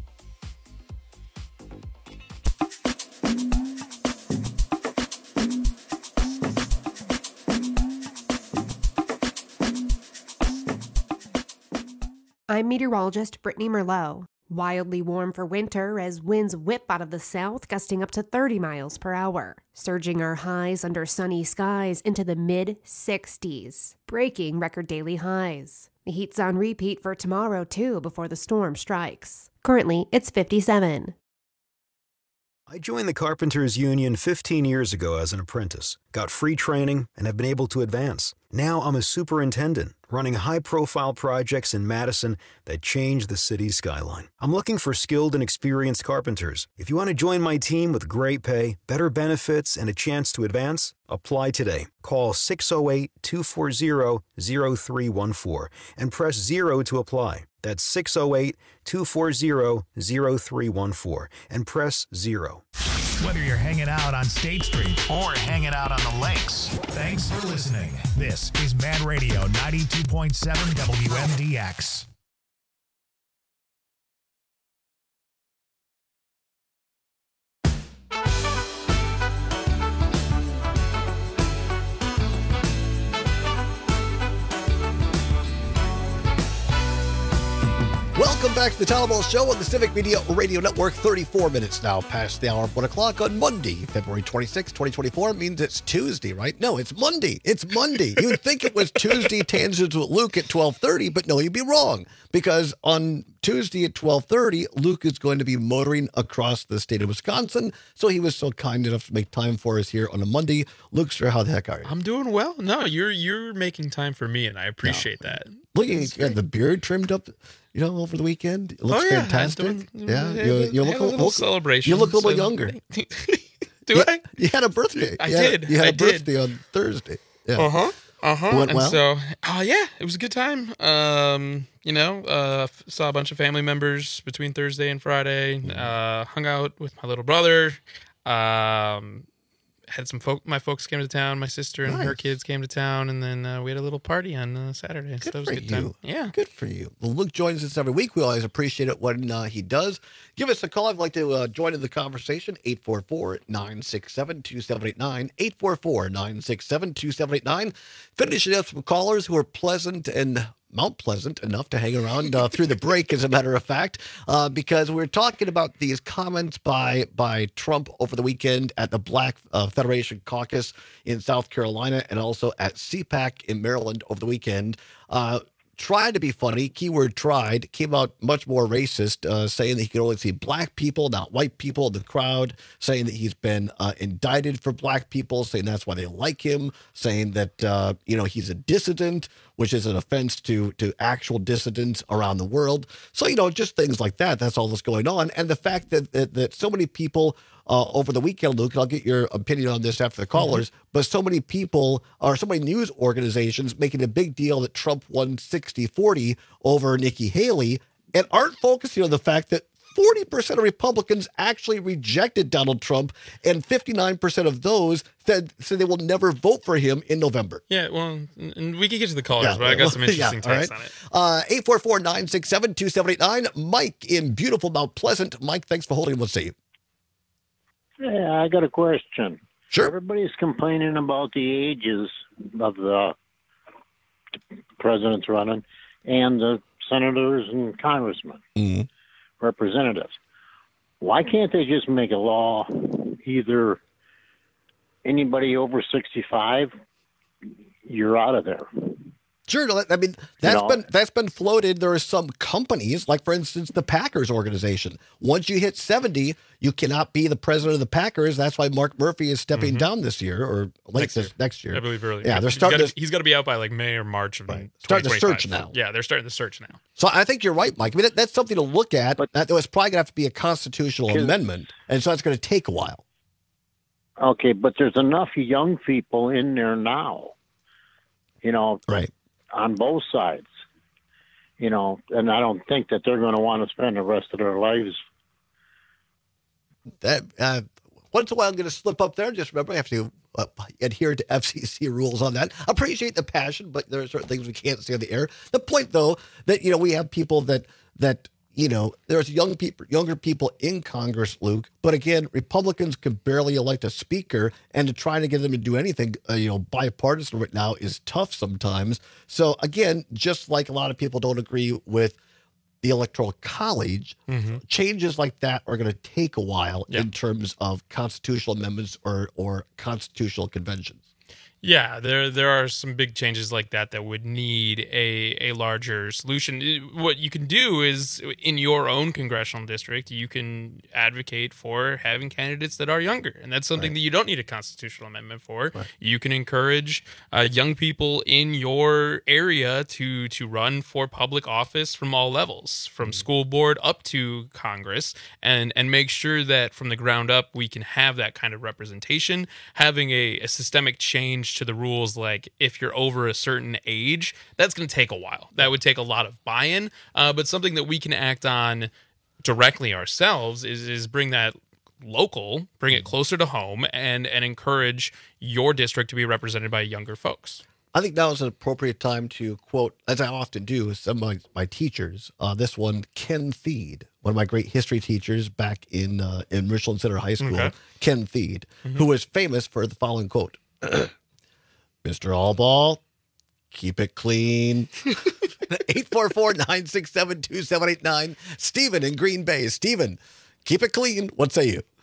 I'm meteorologist Brittany Merlot. Wildly warm for winter as winds whip out of the south, gusting up to thirty miles per hour. Surging our highs under sunny skies into the mid sixties, breaking record daily highs. The heat's on repeat for tomorrow, too, before the storm strikes. Currently, it's fifty-seven. I joined the Carpenters Union fifteen years ago as an apprentice, got free training, and have been able to advance. Now I'm a superintendent, running high-profile projects in Madison that change the city's skyline. I'm looking for skilled and experienced carpenters. If you want to join my team with great pay, better benefits, and a chance to advance, apply today. Call six oh eight, two four zero, zero three one four and press zero to apply. That's six oh eight, two four zero, zero three one four and press zero. Whether you're hanging out on State Street or hanging out on the lakes, thanks for listening. This is Mad Radio ninety-two point seven W M D X. Welcome back to the Tyler Ball Show on the Civic Media Radio Network. thirty-four minutes now past the hour of one o'clock on Monday, February twenty-sixth, twenty twenty-four. Means it's Tuesday, right? No, it's Monday. It's Monday. You'd think it was Tuesday Tangents with Luke at twelve thirty, but no, you'd be wrong. Because on Tuesday at twelve thirty, Luke is going to be motoring across the state of Wisconsin. So he was so kind enough to make time for us here on a Monday. Luke, sir, how the heck are you? I'm doing well. No, you're you're making time for me, and I appreciate no. that. Look, you got the beard trimmed up, you know, over the weekend. It looks oh, yeah. fantastic. Doing, yeah, you, you look a little look, celebration. You look a little so, younger. Do you, I? You had a birthday. I you had, did. You had I a birthday did. on Thursday. Yeah. Uh huh. Uh huh. Went and well? so, uh, yeah, it was a good time. Um, you know, uh, saw a bunch of family members between Thursday and Friday. Mm-hmm. Uh, hung out with my little brother. Um, had some folk. My folks came to town. My sister and Nice. her kids came to town, and then uh, we had a little party on uh, Saturday. Good so that was for a good you. time. Yeah, good for you. Well, Luke joins us every week. We always appreciate it when uh, he does. Give us a call if you'd like to uh, join in the conversation. eight four four, nine six seven, two seven eight nine. eight four four, nine six seven, two seven eight nine. Finishing up some callers who are pleasant and Mount Pleasant enough to hang around uh, through the break, as a matter of fact, uh, because we're talking about these comments by by Trump over the weekend at the Black uh, Federation Caucus in South Carolina and also at C PAC in Maryland over the weekend. Uh, tried to be funny, keyword tried, came out much more racist, uh, saying that he could only see black people, not white people in the crowd, saying that he's been uh, indicted for black people, saying that's why they like him, saying that, uh, you know, he's a dissident, which is an offense to to actual dissidents around the world. So, you know, just things like that. That's all that's going on. And the fact that that, that so many people uh, over the weekend, Luke, and I'll get your opinion on this after the callers, mm-hmm. but so many people, or so many news organizations making a big deal that Trump won sixty forty over Nikki Haley and aren't focusing on the fact that forty percent of Republicans actually rejected Donald Trump, and fifty-nine percent of those said, said they will never vote for him in November. Yeah, well, and we can get to the callers, Yeah, but I got some interesting yeah, takes all on it. Uh, eight four four, nine six seven, two seven eight nine. Mike in beautiful Mount Pleasant. Mike, thanks for holding. Let's see. Yeah, I got a question. Sure. Everybody's complaining about the ages of the presidents running and the senators and congressmen. Mm-hmm. Representatives. Why can't they just make a law, either anybody over sixty-five, you're out of there? Sure. I mean, that's You know? been that's been floated. There are some companies, like for instance, the Packers organization. Once you hit seventy, you cannot be the president of the Packers. That's why Mark Murphy is stepping Mm-hmm. down this year or late Next this year. next year. I believe early. Yeah, they're He's starting. gotta- to, He's got to be out by like May or March of Starting the twenty twenty-five. search now. Yeah, they're starting the search now. So I think you're right, Mike. I mean, that, that's something to look at. But that was probably going to have to be a constitutional amendment, and so that's going to take a while. Okay, but there's enough young people in there now, you know, right, on both sides, you know, and I don't think that they're going to want to spend the rest of their lives. That uh, once in a while, I'm going to slip up there. Just remember, I have to uh, adhere to F C C rules on that. Appreciate the passion, but there are certain things we can't say on the air. The point, though, that you know we have people that that you know there's young people, younger people in Congress, Luke. But again, Republicans can barely elect a speaker, and to try to get them to do anything, uh, you know, bipartisan right now is tough sometimes. So again, just like a lot of people don't agree with the Electoral College, Mm-hmm. changes like that are going to take a while Yeah. in terms of constitutional amendments or, or constitutional conventions. Yeah, there there are some big changes like that that would need a, a larger solution. What you can do is, in your own congressional district, you can advocate for having candidates that are younger. And that's something Right. that you don't need a constitutional amendment for. Right. You can encourage uh, young people in your area to, to run for public office from all levels, from school board up to Congress, and, and make sure that from the ground up we can have that kind of representation. Having a, a systemic change to the rules, like if you're over a certain age, that's going to take a while. That would take a lot of buy-in, uh, but something that we can act on directly ourselves is is bring that local, bring it closer to home, and and encourage your district to be represented by younger folks. I think now is an appropriate time to quote, as I often do, some of my, my teachers. Uh, this one, Ken Theed, one of my great history teachers back in uh, in Richland Center High School, Okay. Ken Theed, Mhm. who was famous for the following quote. Mister Allball, Keep it clean. eight four four, nine six seven, two seven eight nine. Stephen in Green Bay. Stephen, keep it clean. What say you?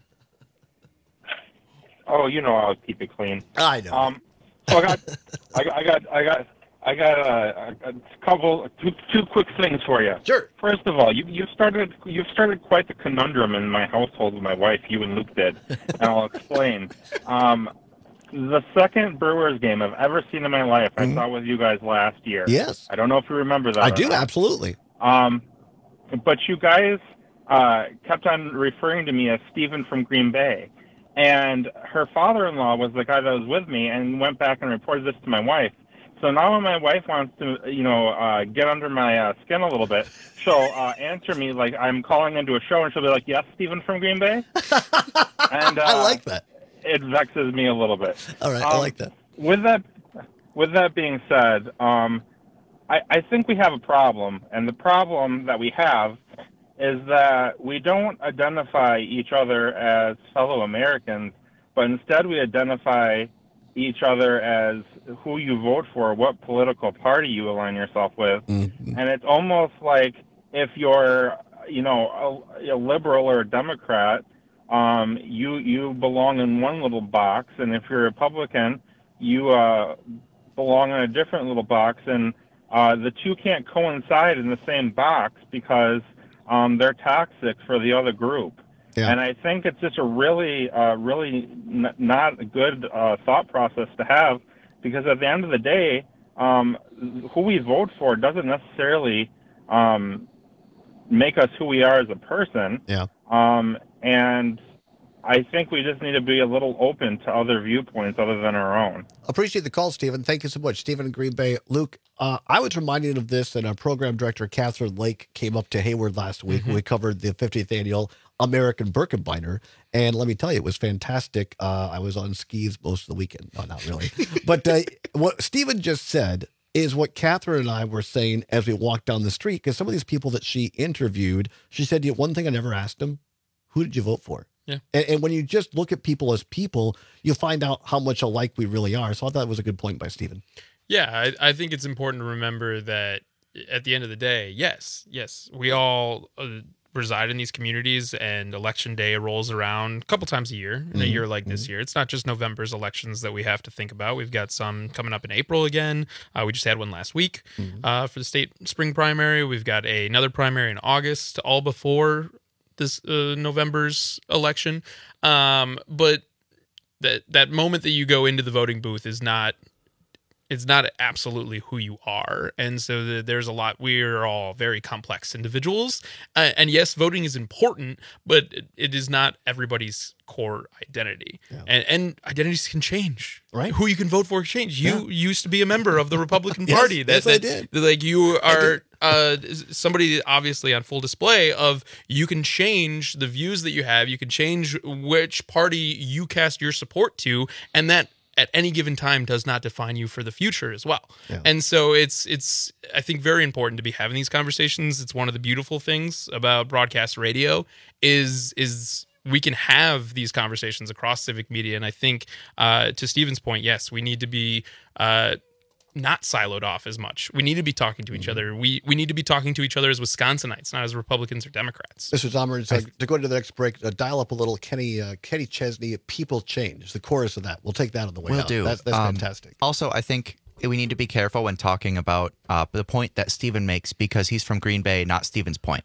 Oh, you know I'll keep it clean. I know. Um, so I got, I got, I got, I got, I got a, a couple, two, two quick things for you. Sure. First of all, you you started you've started quite the conundrum in my household with my wife. You and Luke did, and I'll explain. Um, the second Brewers game I've ever seen in my life, I Mhm. saw with you guys last year. Yes. I don't know if you remember that. I or do, not. absolutely. Um, but you guys uh, kept on referring to me as Stephen from Green Bay. And her father-in-law was the guy that was with me and went back and reported this to my wife. So now when my wife wants to, you know, uh, get under my uh, skin a little bit, she'll uh, answer me like I'm calling into a show, and she'll be like, yes, Stephen from Green Bay? And uh, I like that. It vexes me a little bit. All right, I Um, like that. With that, with that being said, um, I, I think we have a problem, and the problem that we have is that we don't identify each other as fellow Americans, but instead we identify each other as who you vote for, what political party you align yourself with. Mm-hmm. And it's almost like if you're, you know, a, a liberal or a Democrat, um, you you belong in one little box, and if you're a Republican, you uh, belong in a different little box, and uh, the two can't coincide in the same box because um, they're toxic for the other group. Yeah. And I think it's just a really, uh, really n- not a good uh, thought process to have, because at the end of the day, um, who we vote for doesn't necessarily um, make us who we are as a person. Yeah. Um, and I think we just need to be a little open to other viewpoints other than our own. Appreciate the call, Stephen. Thank you so much. Stephen in Green Bay. Luke, uh, I was reminded of this, and our program director, Catherine Lake, came up to Hayward last week when we covered the fiftieth annual American Birkenbeiner. And let me tell you, it was fantastic. Uh, I was on skis most of the weekend. No, not really. But uh, what Stephen just said is what Catherine and I were saying as we walked down the street, because some of these people that she interviewed, she said, you know, one thing I never asked them, who did you vote for? Yeah. And, and when you just look at people as people, you find out how much alike we really are. So I thought that was a good point by Stephen. Yeah, I, I think it's important to remember that at the end of the day, yes, yes, we all uh, reside in these communities, and election day rolls around a couple times a year in a Mhm. year like this year. It's not just November's elections that we have to think about. We've got some coming up in April again. Uh, we just had one last week uh, for the state spring primary. We've got a, another primary in August, all before this uh, November's election. Um, but that that moment that you go into the voting booth is not it's not absolutely who you are. And so the, there's a lot, we're all very complex individuals. Uh, and yes, voting is important, but it, it is not everybody's core identity. Yeah. And, and identities can change. Right. Who you can vote for can change. You Yeah. used to be a member of the Republican Yes, Party. That, yes, I that- did. that, Like you are uh, somebody obviously on full display of you can change the views that you have. You can change which party you cast your support to. And that at any given time does not define you for the future as well. Yeah. And so it's it's I think very important to be having these conversations. It's one of the beautiful things about broadcast radio is is we can have these conversations across civic media. And I think uh, to Stephen's point, yes, we need to be uh, not siloed off as much. We need to be talking to each Mm-hmm. other. We we need to be talking to each other as Wisconsinites, not as Republicans or Democrats. Mister Zommers, uh, to go into the next break, uh, dial up a little Kenny uh, Kenny Chesney, People Change, the chorus of that. We'll take that on the way Will out. do. That's, that's Um, fantastic. Also, I think we need to be careful when talking about uh, the point that Stephen makes, because he's from Green Bay, not Stephen's point.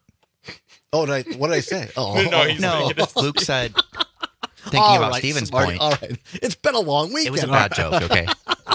Oh, did I, what did I say? Oh, No, he's no. making it- Luke said, thinking All about right, Stephen's Smarty, point. All right. It's been a long weekend. It was a bad joke, okay?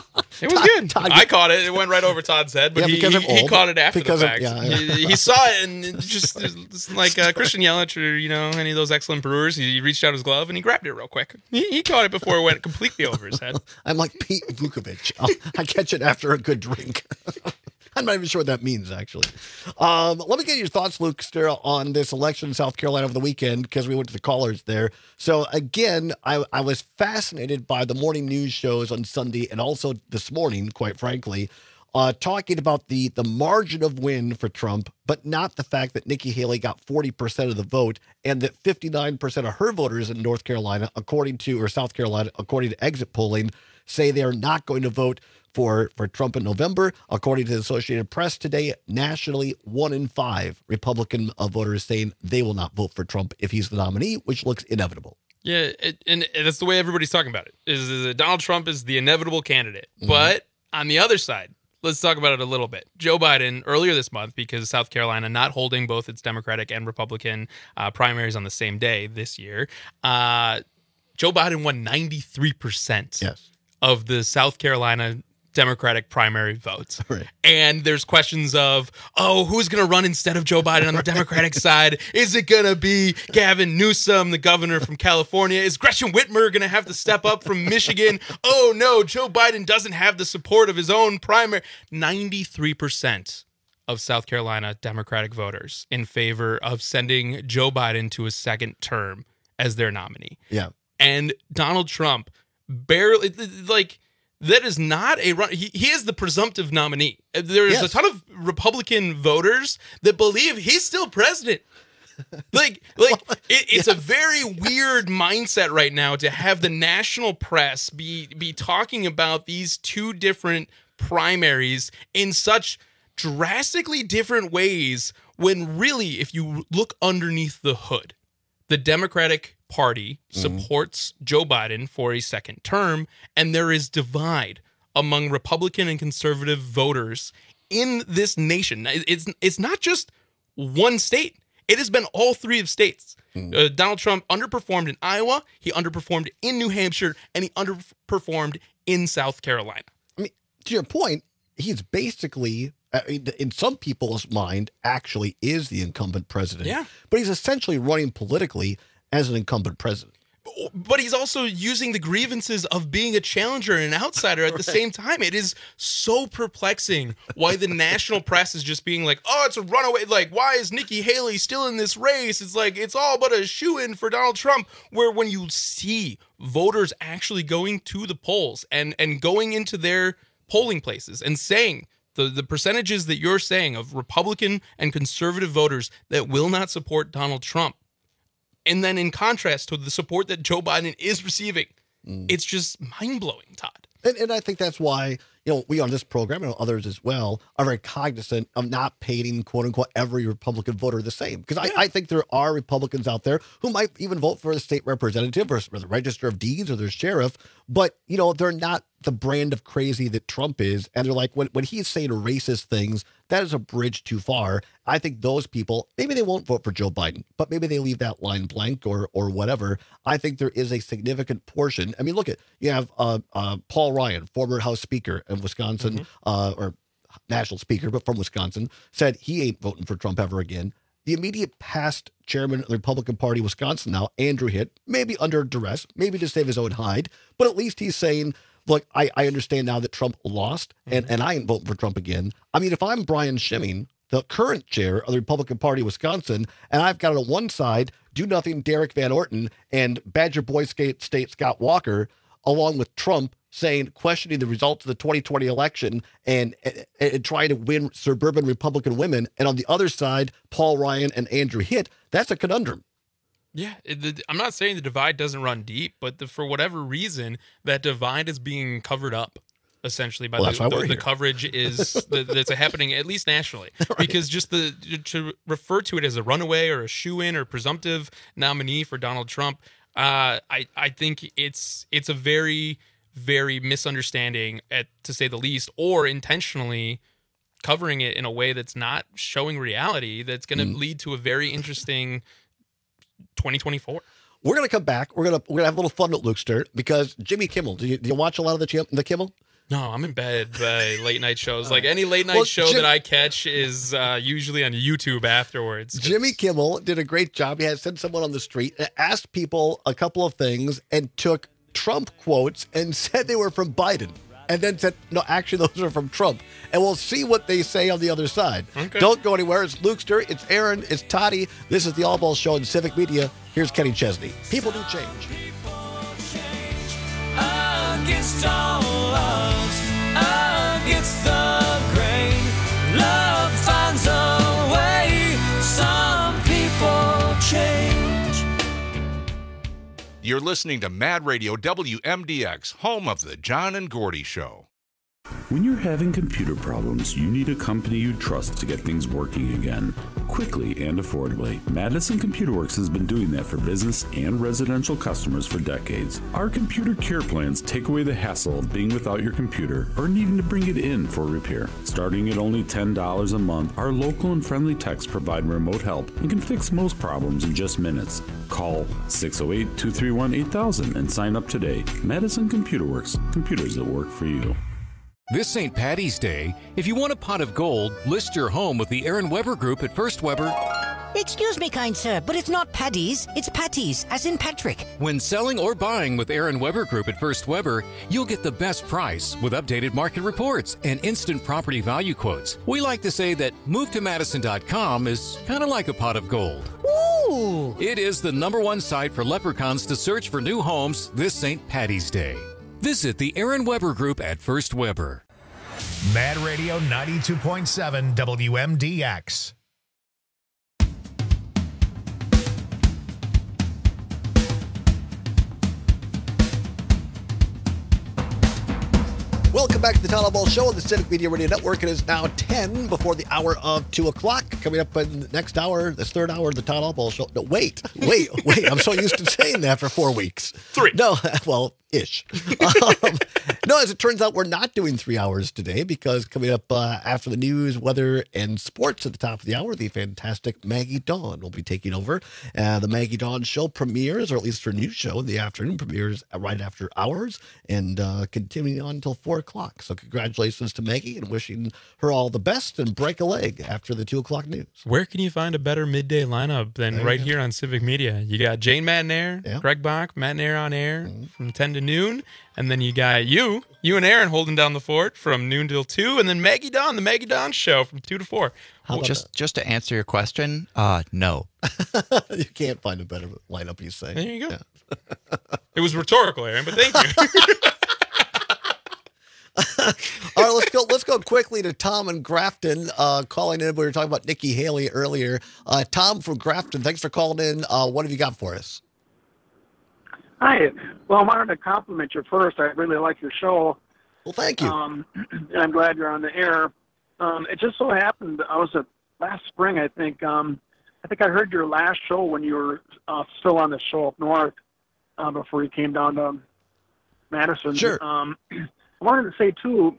It was good. I caught it. It went right over Todd's head, but Yeah, he, because I'm he, he old. caught it after Because the of- fact. yeah, yeah. He, he saw it, and it just it's like uh, Christian Yelich or you know any of those excellent brewers. He reached out his glove and he grabbed it real quick. He, he caught it before it went completely over his head. I'm like Pete Vukovich. I'll- I catch it after a good drink. I'm not even sure what that means, actually. Um, let me get your thoughts, Luke, still on this election in South Carolina over the weekend, because we went to the callers there. So, again, I, I was fascinated by the morning news shows on Sunday and also this morning, quite frankly, uh, talking about the, the margin of win for Trump, but not the fact that Nikki Haley got forty percent of the vote and that fifty-nine percent of her voters in North Carolina, according to, or South Carolina, according to exit polling, say they are not going to vote for, for Trump in November. According to the Associated Press today, nationally, one in five Republican uh, voters saying they will not vote for Trump if he's the nominee, which looks inevitable. Yeah, it, and that's the way everybody's talking about it. Is, is that Donald Trump is the inevitable candidate. Mhm. But on the other side, let's talk about it a little bit. Joe Biden, earlier this month, because South Carolina not holding both its Democratic and Republican uh, primaries on the same day this year, uh, Joe Biden won ninety-three percent yes. of the South Carolina Democratic primary votes. Right. And there's questions of, oh, who's going to run instead of Joe Biden on the Democratic side? Is it going to be Gavin Newsom, the governor from California? Is Gretchen Whitmer going to have to step up from Michigan? Oh, no, Joe Biden doesn't have the support of his own primary. ninety-three percent of South Carolina Democratic voters in favor of sending Joe Biden to a second term as their nominee. Yeah. And Donald Trump barely, like, that is not a run. He, he is the presumptive nominee. There's Yes. a ton of Republican voters that believe he's still president. Like, like it, it's a very weird mindset right now to have the national press be be talking about these two different primaries in such drastically different ways when really, if you look underneath the hood, the Democratic Party supports Joe Biden for a second term, and there is divide among Republican and conservative voters in this nation. It's it's not just one state. It has been all three of states. Uh, Donald Trump underperformed in Iowa, he underperformed in New Hampshire, and he underperformed in South Carolina. I mean, to your point, he's basically, uh, in some people's mind, actually is the incumbent president. Yeah. But he's essentially running politically as an incumbent president. But he's also using the grievances of being a challenger and an outsider at the same time. It is so perplexing why the national press is just being like, oh, it's a runaway. Like, why is Nikki Haley still in this race? It's like, it's all but a shoo-in for Donald Trump. Where when you see voters actually going to the polls and, and going into their polling places and saying, the, the percentages that you're saying of Republican and conservative voters that will not support Donald Trump, and then in contrast to the support that Joe Biden is receiving, mm. it's just mind-blowing, Todd. And, and I think that's why, you know, we on this program and others as well are very cognizant of not painting, quote unquote, every Republican voter the same. Because yeah. I, I think there are Republicans out there who might even vote for the state representative or, or the register of deeds or their sheriff, but, you know, they're not the brand of crazy that Trump is. And they're like, when, when he's saying racist things, that is a bridge too far. I think those people, maybe they won't vote for Joe Biden, but maybe they leave that line blank or or whatever. I think there is a significant portion. I mean, look at, you have uh, uh, Paul Ryan, former House Speaker in Wisconsin, mm-hmm. uh, or national speaker, but from Wisconsin, said he ain't voting for Trump ever again. The immediate past chairman of the Republican Party of Wisconsin now, Andrew Hitt, maybe under duress, maybe to save his own hide, but at least he's saying, look, I, I understand now that Trump lost, and, and I ain't voting for Trump again. I mean, if I'm Brian Schimming, the current chair of the Republican Party of Wisconsin, and I've got on one side, do nothing Derek Van Orton and Badger Boy State, State Scott Walker, along with Trump saying, questioning the results of the twenty twenty election and, and, and trying to win suburban Republican women. And on the other side, Paul Ryan and Andrew Hitt, that's a conundrum. Yeah, it, the, I'm not saying the divide doesn't run deep, but the, for whatever reason, that divide is being covered up, essentially, by well, the, the, the coverage is the, that's happening, at least nationally. Right. Because just the to refer to it as a runaway or a shoo-in or presumptive nominee for Donald Trump, uh, I, I think it's it's a very, very misunderstanding, at to say the least, or intentionally covering it in a way that's not showing reality, that's going to mm. lead to a very interesting twenty twenty-four. We're gonna come back. We're gonna we're gonna have a little fun with Luke Sturt because Jimmy Kimmel. Do you, do you watch a lot of the the Kimmel? No, I'm in bed by late night shows. Like any late night well, show Jim, that I catch is uh, usually on YouTube afterwards. Jimmy Kimmel did a great job. He had sent someone on the street and asked people a couple of things and took Trump quotes and said they were from Biden. And then said, no, actually, those are from Trump. And we'll see what they say on the other side. Okay. Don't go anywhere. It's Luke Sturt. It's Aaron. It's Toddy. This is the All Balls Show in Civic Media. Here's Kenny Chesney. People do change. Against all odds, against the grain, love finds a way. Some people change. You're listening to Mad Radio W M D X, home of the John and Gordy Show. When you're having computer problems, you need a company you trust to get things working again, quickly and affordably. Madison Computer Works has been doing that for business and residential customers for decades. Our computer care plans take away the hassle of being without your computer or needing to bring it in for repair. Starting at only ten dollars a month, our local and friendly techs provide remote help and can fix most problems in just minutes. Call six oh eight, two three one, eight thousand and sign up today. Madison Computer Works, computers that work for you. This Saint Patty's Day, if you want a pot of gold, list your home with the Aaron Weber Group at First Weber. Excuse me, kind sir, but it's not Paddy's, it's Patty's, as in Patrick. When selling or buying with Aaron Weber Group at First Weber, you'll get the best price with updated market reports and instant property value quotes. We like to say that move to madison dot com is kind of like a pot of gold. Ooh! It is the number one site for leprechauns to search for new homes this Saint Patty's Day. Visit the Aaron Weber Group at First Weber. Mad Radio ninety-two point seven W M D X. Welcome back to the Town Ball Show on the Civic Media Radio Network. It is now ten before the hour of two o'clock. Coming up in the next hour, this third hour of the Town Ball Show. No, wait, wait, wait. I'm so used to saying that for four weeks. Three. No, well, ish. Um, no, as it turns out, we're not doing three hours today because coming up uh, after the news, weather, and sports at the top of the hour, the fantastic Maggie Dawn will be taking over. Uh, the Maggie Dawn Show premieres, or at least her new show in the afternoon, premieres right after hours and uh, continuing on until four o'clock. So congratulations to Maggie and wishing her all the best and break a leg after the two o'clock news. Where can you find a better midday lineup than There right you here on Civic Media? You got Jane Matinair, Yeah. Greg Bach, Matinair on air from ten to noon, and then you got you, you and Aaron holding down the fort from noon till two, and then Maggie Dawn, the Maggie Dawn Show from two to four. Well, just just to answer your question, uh, no. You can't find a better lineup, you say. There you go. It was rhetorical, Aaron, but thank you. All right, let's go. Let's go quickly to Tom and Grafton uh, calling in. We were talking about Nikki Haley earlier. Uh, Tom from Grafton, thanks for calling in. Uh, what have you got for us? Hi. Well, I wanted to compliment you first. I really like your show. Well, thank you. Um, and I'm glad you're on the air. Um, it just so happened I was at last spring. I think. Um, I think I heard your last show when you were uh, still on the show up north uh, before you came down to Madison. Sure. Um, I wanted to say too.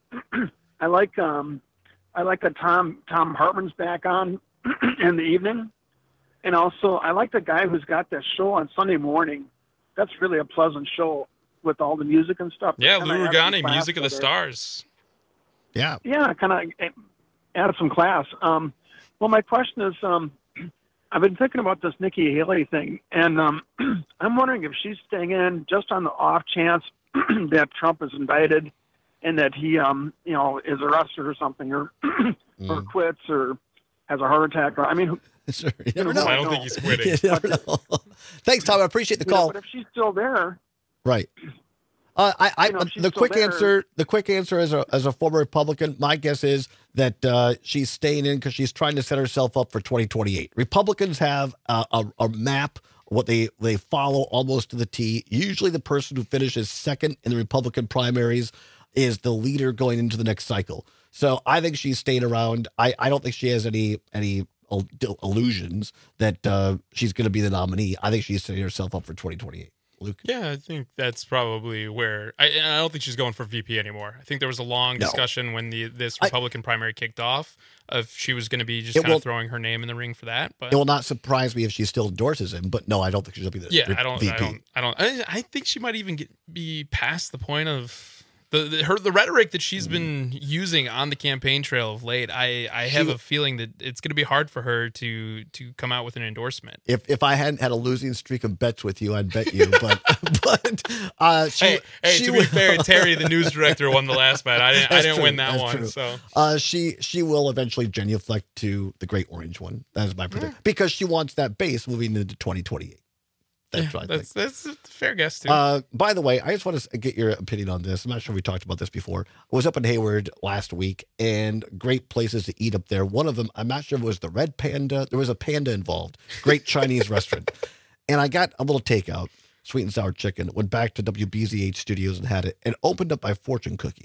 I like um, I like that Tom Tom Hartman's back on in the evening, and also I like the guy who's got that show on Sunday morning. That's really a pleasant show with all the music and stuff. Yeah, Kinda Lou add some Rugani, class Music of the to their- Stars. Yeah. Yeah, kind of add some class. Um, well, my question is, um, I've been thinking about this Nikki Haley thing, and um, I'm wondering if she's staying in just on the off chance that Trump is indicted and that he, um, you know, is arrested or something, or or quits, or has a heart attack. Or I mean, who- Sure, you you never know, know. I don't think he's quitting. You never know. Thanks, Tom. I appreciate the you know, call. but if she's still there, Right. Uh, I, I, You know, she's the still quick there. answer, the quick answer as a as a former Republican, my guess is that uh, she's staying in because she's trying to set herself up for twenty twenty-eight. Republicans have a, a, a map, what they they follow almost to the T. Usually, the person who finishes second in the Republican primaries is the leader going into the next cycle. So I think she's staying around. I, I don't think she has any any il- illusions that uh, she's going to be the nominee. I think she's setting herself up for twenty twenty-eight. Luke? Yeah, I think that's probably where I, I don't think she's going for V P anymore. I think there was a long No. discussion when the this Republican primary kicked off of she was going to be just It kind will- of throwing her name in the ring for that. But It will not surprise me if she still endorses him, but no, I don't think she'll be the yeah, re- I don't, V P. I don't, I don't, I, I think she might even get, be past the point of the, the her the rhetoric that she's been using on the campaign trail of late. I, I have She- a feeling that it's going to be hard for her to to come out with an endorsement. If if I hadn't had a losing streak of bets with you, I'd bet you. But but uh, she, hey, hey, she to will- be fair, Terry, the news director, won the last bet. I didn't, I That's didn't true. win that That's one. true. So uh, she she will eventually genuflect to the Great Orange one. That is my prediction because she wants that base moving into twenty twenty-eight. That's yeah, what I that's think. that's a fair guess too. Uh, by the way, I just want to get your opinion on this. I'm not sure if we talked about this before. I was up in Hayward last week, and great places to eat up there. One of them, I'm not sure if it was the Red Panda. There was a panda involved. Great Chinese restaurant. And I got a little takeout, sweet and sour chicken. Went back to W B Z H Studios and had it, and opened up my fortune cookie.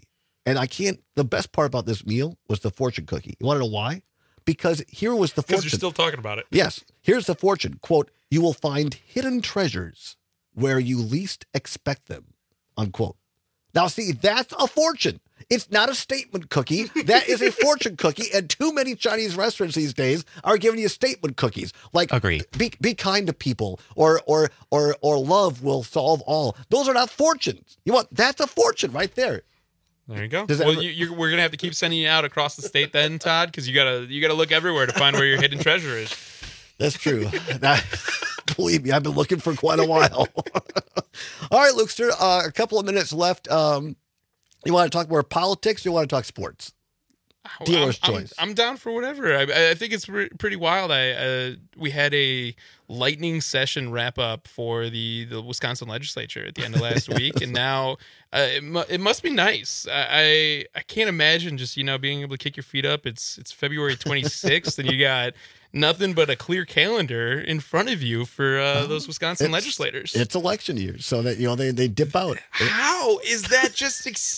And I can't, the best part about this meal was the fortune cookie. You want to know why? Because here was the fortune. Because you're still talking about it. Yes. Here's the fortune. Quote, you will find hidden treasures where you least expect them. Unquote. Now, see, that's a fortune. It's not a statement cookie. That is a fortune cookie. And too many Chinese restaurants these days are giving you statement cookies. Like, Agreed. Be, be kind to people, or or or or love will solve all. Those are not fortunes. You want that's a fortune right there. There you go. Does that Well, ever- you, you're, we're gonna have to keep sending you out across the state then, Todd, because you gotta you gotta look everywhere to find where your hidden treasure is. That's true. That, believe me, I've been looking for quite a while. All right, Lukester, uh, a couple of minutes left. Um, you want to talk more politics or you want to talk sports? Dealer's I'm, choice. I'm, I'm down for whatever. I, I think it's re- pretty wild. I uh, we had a lightning session wrap up for the, the Wisconsin legislature at the end of last week, and now uh, it, mu- it must be nice. I I can't imagine just you know being able to kick your feet up. It's it's February twenty-sixth, and you got nothing but a clear calendar in front of you for uh, those Wisconsin It's- legislators. It's election year, so that you know they, they dip out. How is that just? Ex-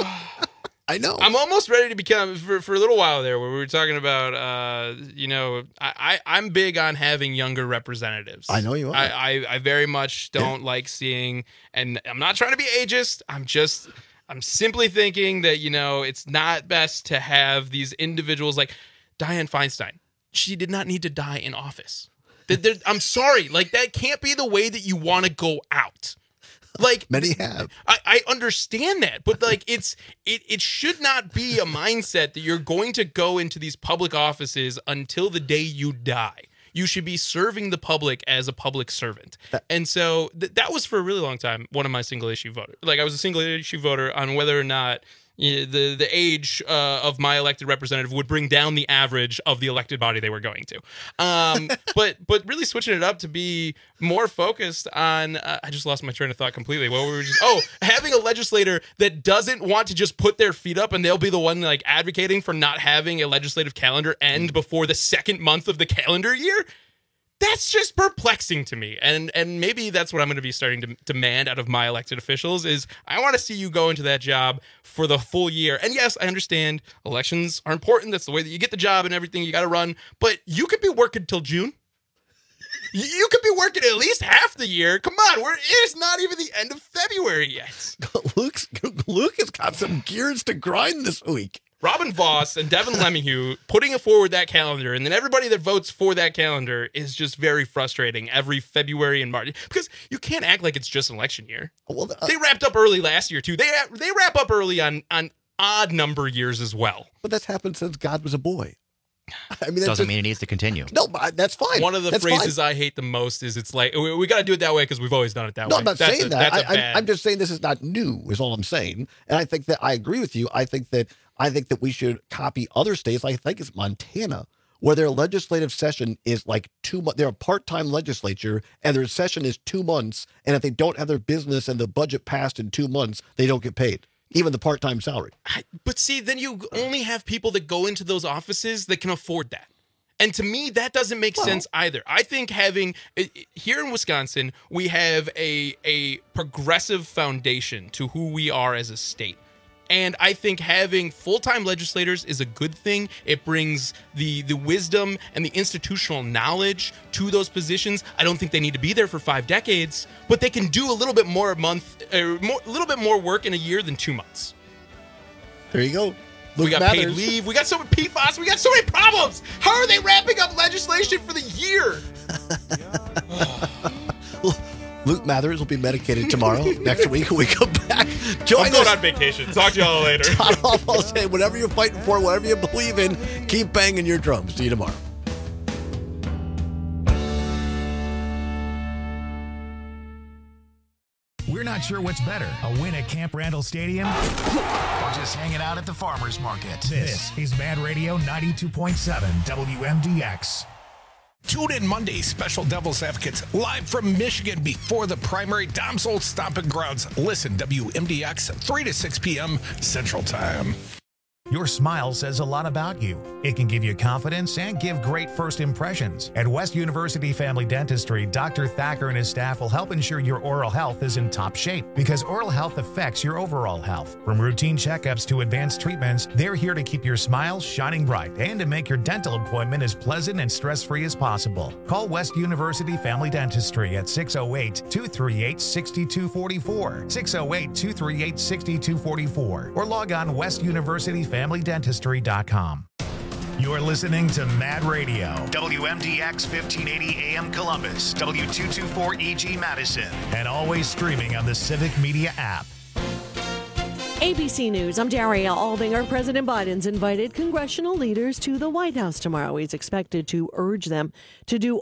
I know. I'm almost ready to become for, for a little while there, where we were talking about, uh, you know, I, I I'm big on having younger representatives. I know you are. I I, I very much don't like seeing, and I'm not trying to be ageist. I'm just. I'm simply thinking that, you know, it's not best to have these individuals like Dianne Feinstein. She did not need to die in office. There- there- I'm sorry. Like, that can't be the way that you want to go out. Like, many have. I, I understand that, but like it's it it should not be a mindset that you're going to go into these public offices until the day you die. You should be serving the public as a public servant. And so th- that was for a really long time one of my single issue voters. Like I was a single issue voter on whether or not you know, the the age uh, of my elected representative would bring down the average of the elected body they were going to. Um, but but really switching it up to be more focused on. Uh, I just lost my train of thought completely. What were we just? Oh, having a legislator that doesn't want to just put their feet up and they'll be the one like advocating for not having a legislative calendar end before the second month of the calendar year. That's just perplexing to me. And and maybe that's what I'm going to be starting to demand out of my elected officials is I want to see you go into that job for the full year. And yes, I understand elections are important. That's the way that you get the job and everything. You got to run. But you could be working till June. You- You could be working at least half the year. Come on, we're it's not even the end of February yet. Luke's, Luke has got some gears to grind this week. Robin Voss and Devin Lemieux putting forward that calendar, and then everybody that votes for that calendar is just very frustrating every February and March because you can't act like it's just an election year. Well, uh, they wrapped up early last year too. They they wrap up early on on odd number years as well. But that's happened since God was a boy. I mean, that's Doesn't just- mean it needs to continue. No, but that's fine. One of the That's phrases fine. I hate the most is it's like we, we got to do it that way because we've always done it that No, way. I'm not That's saying a- that. That's a I, bad. I'm, I'm just saying this is not new, is all I'm saying. And I think that I agree with you. I think that I think that we should copy other states. I think it's Montana, where their legislative session is like two months. They're a part-time legislature, and their session is two months. And if they don't have their business and the budget passed in two months, they don't get paid, even the part-time salary. But see, then you only have people that go into those offices that can afford that. And to me, that doesn't make sense either. I think having here in Wisconsin, we have a a progressive foundation to who we are as a state. And I think having full-time legislators is a good thing. It brings the the wisdom and the institutional knowledge to those positions. I don't think they need to be there for five decades, but they can do a little bit more a month, or more, a little bit more work in a year than two months. There you go. We Luke got Mathers. paid leave. We got so many P FAS. We got so many problems. How are they wrapping up legislation for the year? Luke Mathers will be medicated tomorrow. Next week when we come back. Join I'm going us. on vacation. Talk to y'all later. Todd Hoff, I'll say, whatever you're fighting for, whatever you believe in, keep banging your drums. See you tomorrow. We're not sure what's better, a win at Camp Randall Stadium or just hanging out at the farmer's market. This is Mad Radio ninety-two point seven W M D X. Tune in Monday, Special Devil's Advocates, live from Michigan before the primary Dom's Old Stomping Grounds. Listen, W M D X, three to six p.m. Central Time. Your smile says a lot about you. It can give you confidence and give great first impressions. At West University Family Dentistry, Doctor Thacker and his staff will help ensure your oral health is in top shape, because oral health affects your overall health. From routine checkups to advanced treatments, they're here to keep your smile shining bright and to make your dental appointment as pleasant and stress-free as possible. Call West University Family Dentistry at six oh eight, two three eight, six two four four, six oh eight, two three eight, six two four four, or log on west university family dentistry dot com. You're listening to Mad Radio, W M D X fifteen eighty A M Columbus, W two twenty-four E G Madison, and always streaming on the Civic Media app. A B C News, I'm Daria Aldinger. President Biden's invited congressional leaders to the White House tomorrow. He's expected to urge them to do